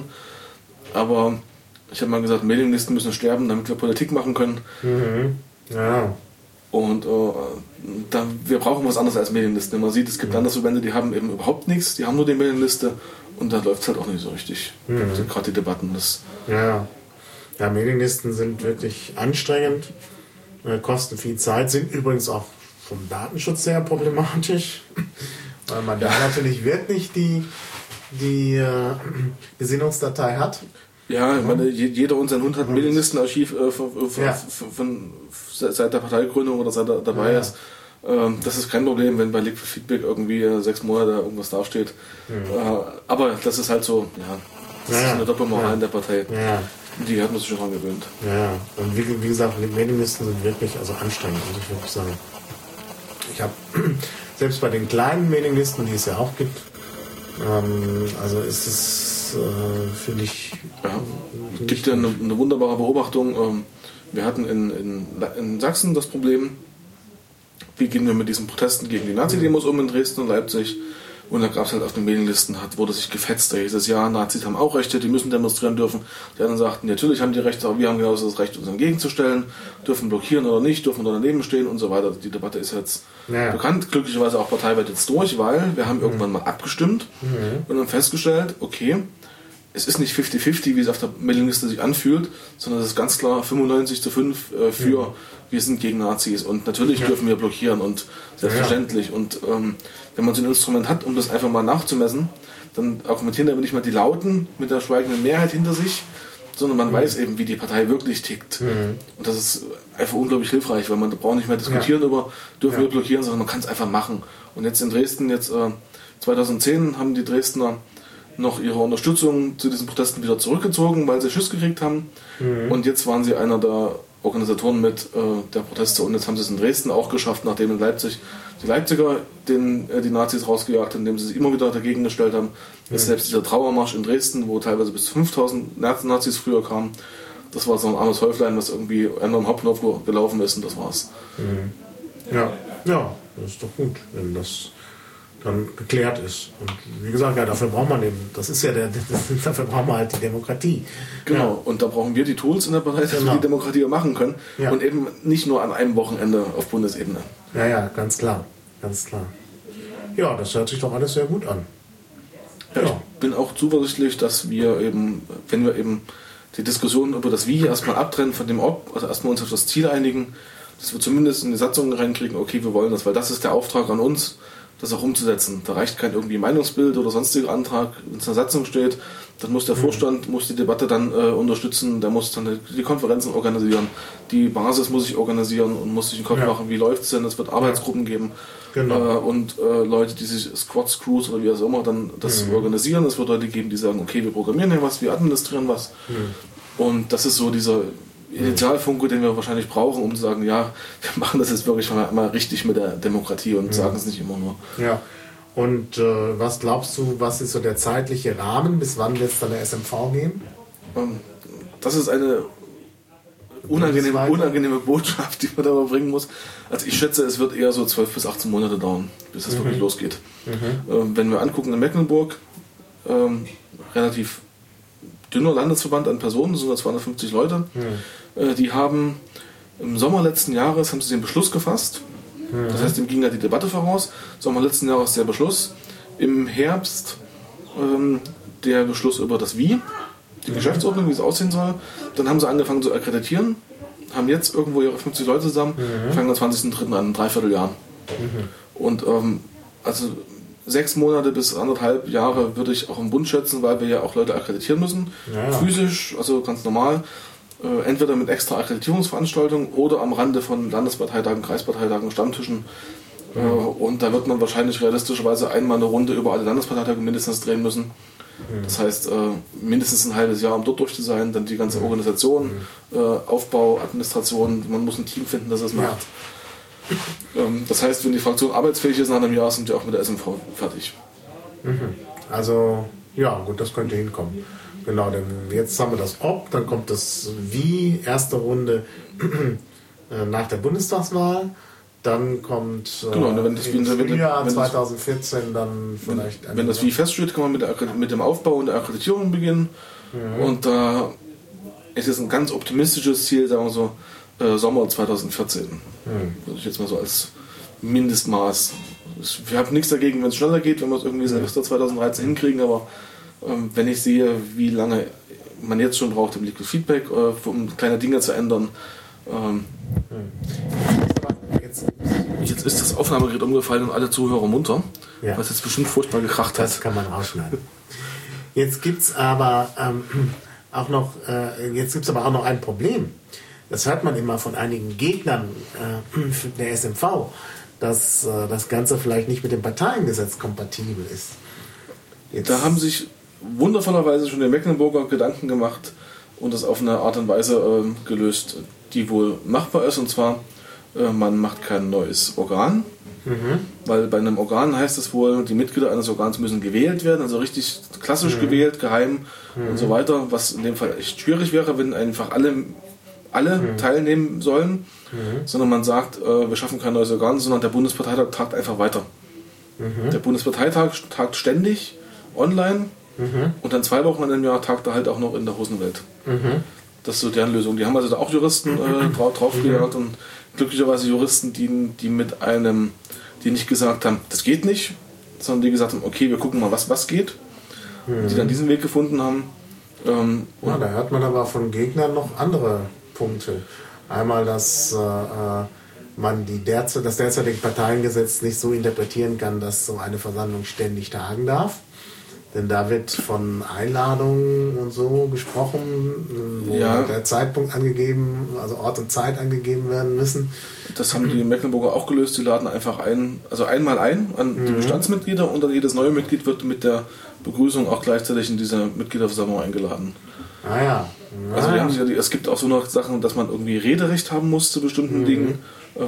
aber ich habe mal gesagt, Mailinglisten müssen sterben, damit wir Politik machen können. Mhm. Ja. Und äh, da, wir brauchen was anderes als Mailinglisten. Man sieht, es gibt mhm. andere Verbände, die haben eben überhaupt nichts, die haben nur die Mailingliste und da läuft es halt auch nicht so richtig. Mhm. Also gerade die Debatten. Das ja. ja, Mailinglisten sind wirklich anstrengend, äh, kosten viel Zeit, sind übrigens auch vom Datenschutz sehr problematisch, weil man da natürlich wirklich die, die äh, Gesinnungsdatei hat. Ja, ich meine, jeder und sein Hund hat ein Mailinglistenarchiv äh, von, von, ja. von, von, seit der Parteigründung oder seit er dabei ja. ist. Ähm, das ist kein Problem, wenn bei Liquid Feedback irgendwie äh, sechs Monate irgendwas dasteht. Mhm. Äh, aber das ist halt so, ja, Das ja, ist eine Doppelmoral ja. in der Partei. Ja. Die hat man sich schon dran gewöhnt. Ja, und wie, wie gesagt, die Mailinglisten sind wirklich also anstrengend, muss ich wirklich sagen. Ich habe selbst bei den kleinen Mailinglisten, die es ja auch gibt, ähm, also ist es, äh, finde ich... Ja, es gibt ja eine, eine wunderbare Beobachtung. Ähm, wir hatten in, in, in Sachsen das Problem, wie gehen wir mit diesen Protesten gegen die Nazi-Demos um in Dresden und Leipzig. Und da gab es halt auf den Mailinglisten, hat, wurde sich gefetzt. Da hieß es, ja, Nazis haben auch Rechte, die müssen demonstrieren dürfen. Die anderen sagten, natürlich haben die Rechte, aber wir haben genauso das Recht, uns entgegenzustellen, dürfen blockieren oder nicht, dürfen daneben stehen und so weiter. Die Debatte ist jetzt ja. bekannt, glücklicherweise auch parteiweit jetzt durch, weil wir haben mhm. irgendwann mal abgestimmt mhm. und dann festgestellt, okay, es ist nicht fifty fifty, wie es auf der Mailingliste sich anfühlt, sondern es ist ganz klar fünfundneunzig zu fünf äh, für, mhm. wir sind gegen Nazis und natürlich ja. dürfen wir blockieren und selbstverständlich. Ja. Und ähm, wenn man so ein Instrument hat, um das einfach mal nachzumessen, dann argumentieren aber nicht mal die Lauten mit der schweigenden Mehrheit hinter sich, sondern man mhm. weiß eben, wie die Partei wirklich tickt. Mhm. Und das ist einfach unglaublich hilfreich, weil man braucht nicht mehr diskutieren ja. über, dürfen ja. wir blockieren, sondern man kann es einfach machen. Und jetzt in Dresden, jetzt äh, zweitausendzehn haben die Dresdner noch ihre Unterstützung zu diesen Protesten wieder zurückgezogen, weil sie Schiss gekriegt haben. Mhm. Und jetzt waren sie einer der Organisatoren mit äh, der Proteste und jetzt haben sie es in Dresden auch geschafft, nachdem in Leipzig die Leipziger den, äh, die Nazis rausgejagt haben, indem sie sich immer wieder dagegen gestellt haben. Jetzt mhm. selbst dieser Trauermarsch in Dresden, wo teilweise bis zu fünftausend Nazis früher kamen, das war so ein armes Häuflein, was irgendwie einmal am Hauptbahnhof gelaufen ist und das war's. Mhm. Ja, ja, das ist doch gut, wenn das dann geklärt ist. Und wie gesagt, ja, dafür braucht man eben, das ist ja der, das, dafür brauchen wir halt die Demokratie. Genau, ja. und da brauchen wir die Tools in der Partei, dass genau. wir die Demokratie machen können ja. und eben nicht nur an einem Wochenende auf Bundesebene. Ja, ja, ganz klar, ganz klar. Ja, das hört sich doch alles sehr gut an. Ja, ja. Ich bin auch zuversichtlich, dass wir eben, wenn wir eben die Diskussion über das Wie erstmal abtrennen von dem Ob, also erstmal uns auf das Ziel einigen, dass wir zumindest in die Satzung reinkriegen, okay, wir wollen das, weil das ist der Auftrag an uns, das auch umzusetzen. Da reicht kein irgendwie Meinungsbild oder sonstiger Antrag, wenn es in der Satzung steht, dann muss der Vorstand muss die Debatte dann äh, unterstützen, der muss dann die Konferenzen organisieren, die Basis muss sich organisieren und muss sich einen Kopf ja. machen, wie läuft es denn, es wird Arbeitsgruppen ja. geben genau. äh, und äh, Leute, die sich Squads, Crews oder wie auch immer dann das mhm. organisieren, es wird Leute geben, die sagen, okay, wir programmieren hier was, wir administrieren was mhm. und das ist so dieser Initialfunke, den wir wahrscheinlich brauchen, um zu sagen, ja, wir machen das jetzt wirklich mal, mal richtig mit der Demokratie und ja. sagen es nicht immer nur. Ja. Und äh, was glaubst du, was ist so der zeitliche Rahmen? Bis wann wird es dann der S M V geben? Ähm, das ist eine unangenehme, unangenehme Botschaft, die man da bringen muss. Also ich schätze, es wird eher so zwölf bis achtzehn Monate dauern, bis es mhm. wirklich losgeht. Mhm. Ähm, wenn wir angucken in Mecklenburg, ähm, relativ dünner Landesverband an Personen, das sind ja zweihundertfünfzig Leute, mhm. äh, die haben im Sommer letzten Jahres haben sie den Beschluss gefasst. Mhm. Das heißt, dem ging ja die Debatte voraus. Sommer letzten Jahres der Beschluss. Im Herbst ähm, der Beschluss über das Wie, die mhm. Geschäftsordnung, wie es aussehen soll. Dann haben sie angefangen zu akkreditieren, haben jetzt irgendwo ihre fünfzig Leute zusammen, mhm. fangen am zwanzigsten dritten an, ein Dreivierteljahr. Mhm. Und ähm, also sechs Monate bis anderthalb Jahre würde ich auch im Bund schätzen, weil wir ja auch Leute akkreditieren müssen. Ja. Physisch, also ganz normal. Äh, entweder mit extra Akkreditierungsveranstaltungen oder am Rande von Landesparteitagen, Kreisparteitagen, Stammtischen. Mhm. Äh, und da wird man wahrscheinlich realistischerweise einmal eine Runde über alle Landesparteitage mindestens drehen müssen. Mhm. Das heißt, äh, mindestens ein halbes Jahr, um dort durch zu sein. Dann die ganze Organisation, mhm. äh, Aufbau, Administration. Man muss ein Team finden, das es macht. Ja. Das heißt, wenn die Fraktion arbeitsfähig ist nach einem Jahr, sind wir auch mit der S M V fertig. Also, ja, gut, das könnte hinkommen. Genau, denn jetzt haben wir das Ob, dann kommt das Wie, erste Runde nach der Bundestagswahl, dann kommt genau, wenn das, im wenn, Frühjahr wenn zwanzig vierzehn dann vielleicht... Wenn, wenn das Wie feststeht, kann man mit, der, mit dem Aufbau und der Akkreditierung beginnen. Mhm. Und da äh, ist es ein ganz optimistisches Ziel, sagen wir so, Äh, Sommer zwanzig vierzehn. Hm. Würde ich jetzt mal so als Mindestmaß. Ich habe nichts dagegen, wenn es schneller geht, wenn wir es irgendwie Silvester zwanzig dreizehn hinkriegen, aber ähm, wenn ich sehe, wie lange man jetzt schon braucht, um Liquid Feedback, äh, um kleine Dinge zu ändern. Ähm, hm. jetzt, jetzt ist das Aufnahmegerät umgefallen und alle Zuhörer munter, ja. Was jetzt bestimmt furchtbar gekracht hat. Das kann man rausschneiden. Jetzt gibt es aber ähm, auch noch, äh, jetzt gibt's aber auch noch ein Problem. Das hört man immer von einigen Gegnern äh, der S M V, dass äh, das Ganze vielleicht nicht mit dem Parteiengesetz kompatibel ist. Jetzt da haben sich wundervollerweise schon den Mecklenburger Gedanken gemacht und das auf eine Art und Weise äh, gelöst, die wohl machbar ist. Und zwar, äh, man macht kein neues Organ, mhm. weil bei einem Organ heißt es wohl, die Mitglieder eines Organs müssen gewählt werden, also richtig klassisch mhm. gewählt, geheim mhm. und so weiter, was in dem Fall echt schwierig wäre, wenn einfach alle, alle mhm. teilnehmen sollen, mhm. sondern man sagt, äh, wir schaffen kein neues Organ, sondern der Bundesparteitag tagt einfach weiter. Mhm. Der Bundesparteitag tagt ständig online. Mhm. Und dann zwei Wochen in einem Jahr tagt er halt auch noch in der Hosenwelt. Mhm. Das ist so deren Lösung. Die haben also da auch Juristen äh, drauf, drauf mhm. gejagt und glücklicherweise Juristen, die, die mit einem, die nicht gesagt haben, das geht nicht, sondern die gesagt haben, okay, wir gucken mal, was, was geht. Mhm. Die dann diesen Weg gefunden haben. Ähm, ja, da hört man aber von Gegnern noch andere Punkte. Einmal, dass äh, man die derzeit, das derzeitige Parteiengesetz nicht so interpretieren kann, dass so eine Versammlung ständig tagen darf. Denn da wird von Einladungen und so gesprochen, wo ja. der Zeitpunkt angegeben, also Ort und Zeit angegeben werden müssen. Das haben die Mecklenburger auch gelöst. Die laden einfach ein, also einmal ein an die mhm. Bestandsmitglieder und dann jedes neue Mitglied wird mit der Begrüßung auch gleichzeitig in diese Mitgliederversammlung eingeladen. Ah ja. Ah, also wir ja. haben ja, es gibt auch so noch Sachen, dass man irgendwie Rederecht haben muss zu bestimmten mhm. Dingen.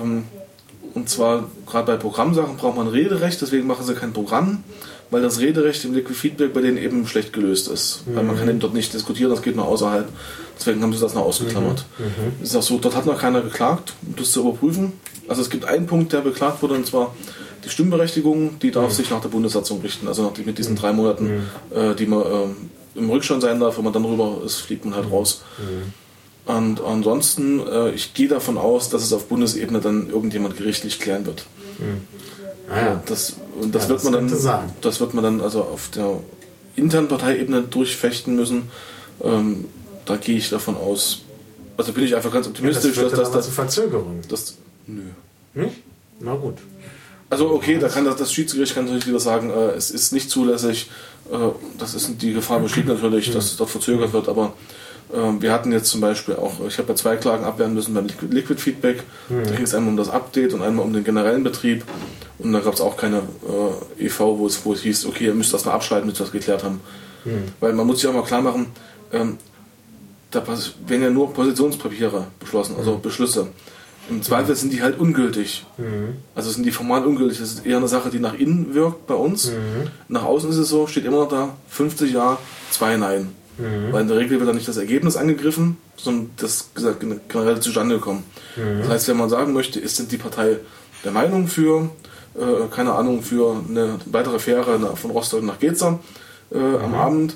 Und zwar gerade bei Programmsachen braucht man Rederecht, deswegen machen sie kein Programm. Weil das Rederecht im Liquid Feedback bei denen eben schlecht gelöst ist. Mhm. Weil man kann eben dort nicht diskutieren, das geht nur außerhalb. Deswegen haben sie das noch ausgeklammert. Mhm. Mhm. Ist auch so, dort hat noch keiner geklagt, um das zu überprüfen. Also es gibt einen Punkt, der beklagt wurde, und zwar die Stimmberechtigung, die darf mhm. sich nach der Bundessatzung richten. Also nach die, mit diesen drei Monaten, mhm. äh, die man äh, im Rückstand sein darf, wenn man dann rüber ist, fliegt man halt raus. Mhm. Und ansonsten, äh, ich gehe davon aus, dass es auf Bundesebene dann irgendjemand gerichtlich klären wird. Mhm. Ah, ja. Das, und das, ja, wird das, man dann, das wird man dann also auf der internen Parteiebene durchfechten müssen. Ähm, da gehe ich davon aus. Also bin ich einfach ganz optimistisch, ja, das dass das. Zu Verzögerung. Das, nö. Nicht? Na gut. Also okay, da kann das, das Schiedsgericht kann natürlich wieder sagen, äh, es ist nicht zulässig. Äh, das ist die Gefahr besteht natürlich, dass es dort verzögert wird, aber wir hatten jetzt zum Beispiel auch, ich habe ja zwei Klagen abwehren müssen beim Liquid Feedback. Mhm. Da ging es einmal um das Update und einmal um den generellen Betrieb. Und da gab es auch keine äh, E V, wo es, wo es hieß, okay, ihr müsst das mal abschalten, bis wir das geklärt haben. Mhm. Weil man muss sich auch mal klar machen, ähm, da werden ja nur Positionspapiere beschlossen, also mhm. Beschlüsse. Im Zweifel sind die halt ungültig. Mhm. Also sind die formal ungültig. Das ist eher eine Sache, die nach innen wirkt bei uns. Mhm. Nach außen ist es so, steht immer noch da, fünfzig Ja, zwei Nein. Mhm. Weil in der Regel wird dann nicht das Ergebnis angegriffen, sondern das gesagt, generell zustande gekommen. Mhm. Das heißt, wenn man sagen möchte, ist sind die Partei der Meinung für, äh, keine Ahnung, für eine weitere Fähre von Rostock nach Geza äh, mhm. am Abend,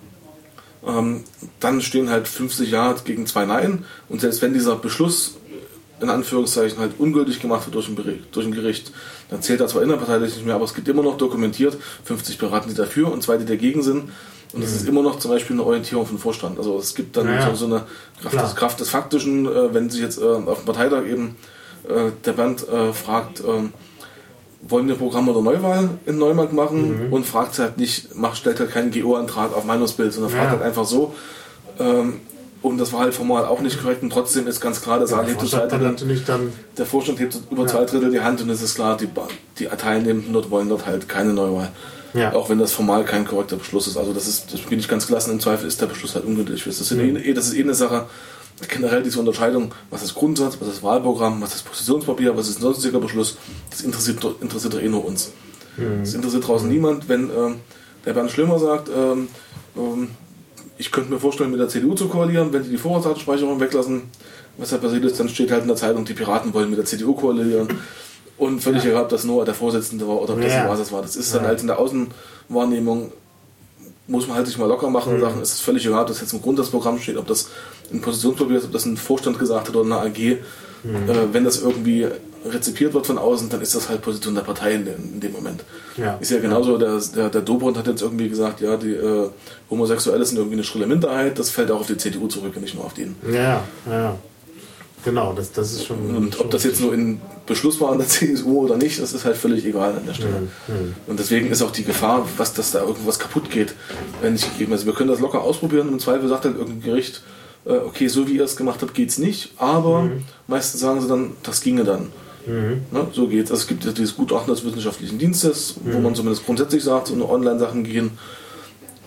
ähm, dann stehen halt fünfzig Ja gegen zwei Nein. Und selbst wenn dieser Beschluss in Anführungszeichen halt ungültig gemacht wird durch ein, Bericht, durch ein Gericht, dann zählt das zwar innerparteilich nicht mehr, aber es gibt immer noch dokumentiert, fünfzig beraten die dafür und zwei, die dagegen sind. Und das mhm. ist immer noch zum Beispiel eine Orientierung vom Vorstand. Also es gibt dann naja. so, so eine Kraft des, Kraft des Faktischen, äh, wenn sich jetzt äh, auf dem Parteitag eben äh, der Bernd äh, fragt, äh, wollen wir Programm oder Neuwahl in Neumarkt machen mhm. und fragt halt nicht, macht, stellt halt keinen G O-Antrag auf Meinungsbild, sondern fragt ja. halt einfach so. Ähm, und das war halt formal auch nicht korrekt und trotzdem ist ganz klar, der, ja, hebt zwei Drittel, dann der Vorstand hebt über ja. zwei Drittel die Hand und es ist klar, die, die Teilnehmenden dort wollen dort halt keine Neuwahl. Ja. Auch wenn das formal kein korrekter Beschluss ist. Also das ist, das bin ich ganz gelassen. Im Zweifel ist der Beschluss halt ungültig. Das ist, mhm. eh, das ist eh eine Sache, generell diese Unterscheidung, was ist Grundsatz, was ist Wahlprogramm, was ist Positionspapier, was ist ein sonstiger Beschluss, das interessiert, interessiert doch eh nur uns. Mhm. Das interessiert draußen mhm. niemand, wenn ähm, der Bernd Schlimmer sagt, ähm, ähm, ich könnte mir vorstellen, mit der C D U zu koalieren, wenn die die Vorratsdatenspeicherung weglassen, was da passiert ist, dann steht halt in der Zeitung, die Piraten wollen mit der C D U koalieren. Und völlig ja. egal, ob das nur der Vorsitzende war oder ob das ja. ein Basis war. Das ist dann ja. halt in der Außenwahrnehmung, muss man halt sich mal locker machen und mhm. sagen, es ist völlig egal, ob das jetzt im Grundsatzprogramm steht, ob das ein Positionspapier ist, ob das ein Vorstand gesagt hat oder eine A G. Mhm. Äh, wenn das irgendwie rezipiert wird von außen, dann ist das halt Position der Partei in, in dem Moment. Ja. Ist ja genauso, der, der, der Dobrindt hat jetzt irgendwie gesagt, ja, die äh, Homosexuelle sind irgendwie eine schrille Minderheit, das fällt auch auf die C D U zurück und nicht nur auf den. Ja, ja. Genau, das, das ist schon. Und schon ob das jetzt nur in Beschluss war an der C S U oder nicht, das ist halt völlig egal an der Stelle. Mhm. Mhm. Und deswegen ist auch die Gefahr, was, dass da irgendwas kaputt geht, wenn nicht gegeben ist. Wir können das locker ausprobieren und im Zweifel sagt dann irgendein Gericht, äh, okay, so wie ihr es gemacht habt, geht's nicht, aber mhm. meistens sagen sie dann, das ginge dann. Mhm. Ne, so geht's. Also es gibt ja dieses Gutachten des wissenschaftlichen Dienstes, mhm. wo man zumindest grundsätzlich sagt, so eine Online-Sachen gehen.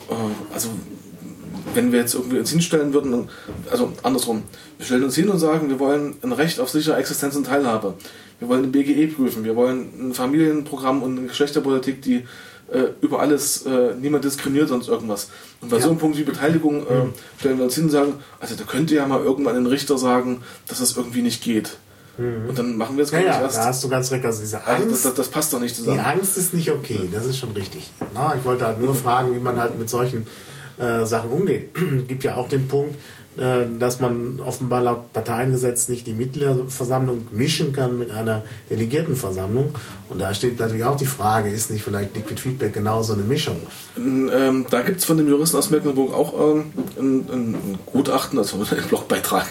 äh, also wenn wir jetzt irgendwie uns hinstellen würden, also andersrum, wir stellen uns hin und sagen, wir wollen ein Recht auf sichere Existenz und Teilhabe. Wir wollen ein B G E prüfen, wir wollen ein Familienprogramm und eine Geschlechterpolitik, die äh, über alles äh, niemand diskriminiert, sonst irgendwas. Und bei ja. so einem Punkt wie Beteiligung äh, mhm. stellen wir uns hin und sagen, also da könnte ja mal irgendwann ein Richter sagen, dass das irgendwie nicht geht. Mhm. Und dann machen wir es gar ja, nicht ja, erst. Da hast du ganz recht. Also diese Angst, also das, das, das passt doch nicht zusammen. Die Angst ist nicht okay, das ist schon richtig. Na, ich wollte halt nur fragen, wie man halt mit solchen äh, Sachen umgeht. Es gibt ja auch den Punkt, äh, dass man offenbar laut Parteiengesetz nicht die Mitgliederversammlung mischen kann mit einer Delegiertenversammlung. Und da steht natürlich auch die Frage, ist nicht vielleicht Liquid Feedback genauso eine Mischung? Ähm, da gibt es von dem Juristen aus Mecklenburg auch ähm, ein, ein Gutachten, also einen Blogbeitrag.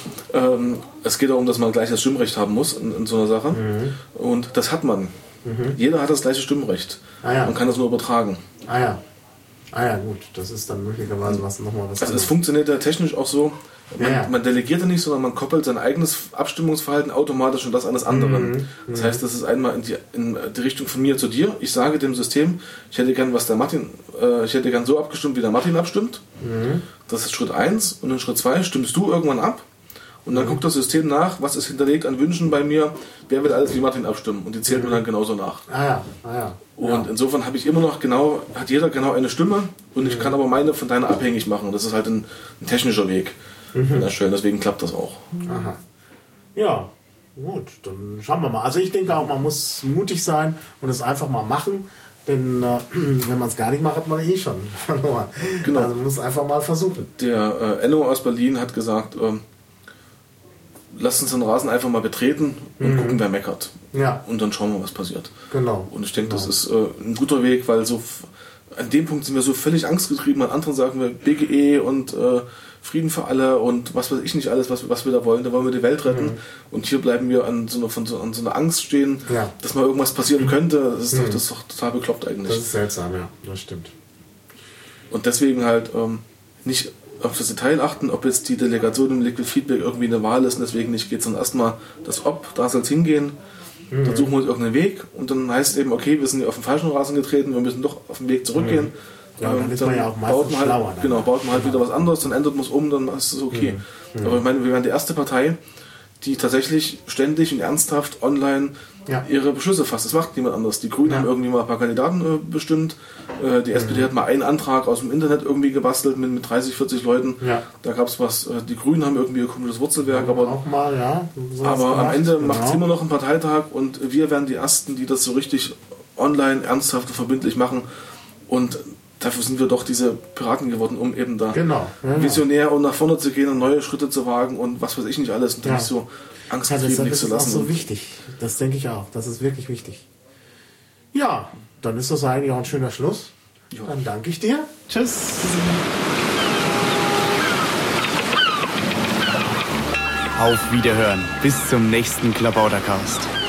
Ähm, es geht darum, dass man gleich das Stimmrecht haben muss in, in so einer Sache. Mhm. Und das hat man. Mhm. Jeder hat das gleiche Stimmrecht. Ah, ja. Man kann das nur übertragen. Ah ja. Ah ja, gut. Das ist dann möglicherweise was nochmal was. Also es funktioniert ja technisch auch so. Man, ja, ja. man delegiert ja nicht, sondern man koppelt sein eigenes Abstimmungsverhalten automatisch an das eines anderen. Mhm. Das heißt, das ist einmal in die, in die Richtung von mir zu dir. Ich sage dem System, ich hätte gern, was der Martin, äh, ich hätte gern so abgestimmt, wie der Martin abstimmt. Mhm. Das ist Schritt eins. Und in Schritt zwei stimmst du irgendwann ab. Und dann mhm. guckt das System nach, was ist hinterlegt an Wünschen bei mir, wer wird alles wie Martin abstimmen. Und die zählt mhm. mir dann genauso nach. Ah ja, ah ja. Und ja. insofern habe ich immer noch genau, hat jeder genau eine Stimme und ich mhm. kann aber meine von deiner abhängig machen. Das ist halt ein, ein technischer Weg. Mhm. Deswegen klappt das auch. Aha. Ja, gut, dann schauen wir mal. Also ich denke auch, man muss mutig sein und es einfach mal machen. Denn äh, wenn man es gar nicht macht, hat man eh schon verloren. Genau. Also man muss einfach mal versuchen. Der äh, Enno aus Berlin hat gesagt, ähm, lasst uns den Rasen einfach mal betreten und mhm. gucken, wer meckert. Ja. Und dann schauen wir, was passiert. Genau. Und ich denke, genau. das ist äh, ein guter Weg, weil so f- an dem Punkt sind wir so völlig angstgetrieben. An anderen sagen wir B G E und äh, Frieden für alle und was weiß ich nicht alles, was, was wir da wollen. Da wollen wir die Welt retten. Mhm. Und hier bleiben wir an so einer, von so, an so einer Angst stehen, ja. dass mal irgendwas passieren könnte. Das ist, mhm. doch, das ist doch total bekloppt eigentlich. Das ist seltsam, ja. Das stimmt. Und deswegen halt ähm, nicht auf das Detail achten, ob jetzt die Delegation im Liquid Feedback irgendwie eine Wahl ist und deswegen nicht geht, sondern erstmal das Ob, da soll es hingehen. Mhm. Dann suchen wir uns irgendeinen Weg und dann heißt es eben, okay, wir sind hier auf den falschen Rasen getreten, wir müssen doch auf den Weg zurückgehen. Mhm. Ja, dann, ähm, dann ja auch baut man halt, schlauer, genau, baut man halt wieder was anderes, dann ändert man es um, dann ist es okay. Mhm. Aber ich meine, wir waren die erste Partei, die tatsächlich ständig und ernsthaft online ja. ihre Beschlüsse fasst. Das macht niemand anders. Die Grünen ja. haben irgendwie mal ein paar Kandidaten äh, bestimmt. Äh, die mhm. S P D hat mal einen Antrag aus dem Internet irgendwie gebastelt mit, mit dreißig, vierzig Leuten. Ja. Da gab es was. Äh, die Grünen haben irgendwie ein komisches Wurzelwerk. Aber, auch mal, ja. So aber am Ende genau. macht es immer noch einen Parteitag und wir werden die Ersten, die das so richtig online, ernsthaft und verbindlich machen. Und dafür sind wir doch diese Piraten geworden, um eben da genau. ja, visionär und nach vorne zu gehen und neue Schritte zu wagen und was weiß ich nicht alles und ja. nicht so angstgetrieben nichts zu lassen. Das ist auch so wichtig. Das denke ich auch. Das ist wirklich wichtig. Ja, dann ist das eigentlich auch ein schöner Schluss. Jo. Dann danke ich dir. Tschüss. Auf Wiederhören. Bis zum nächsten Klabautercast.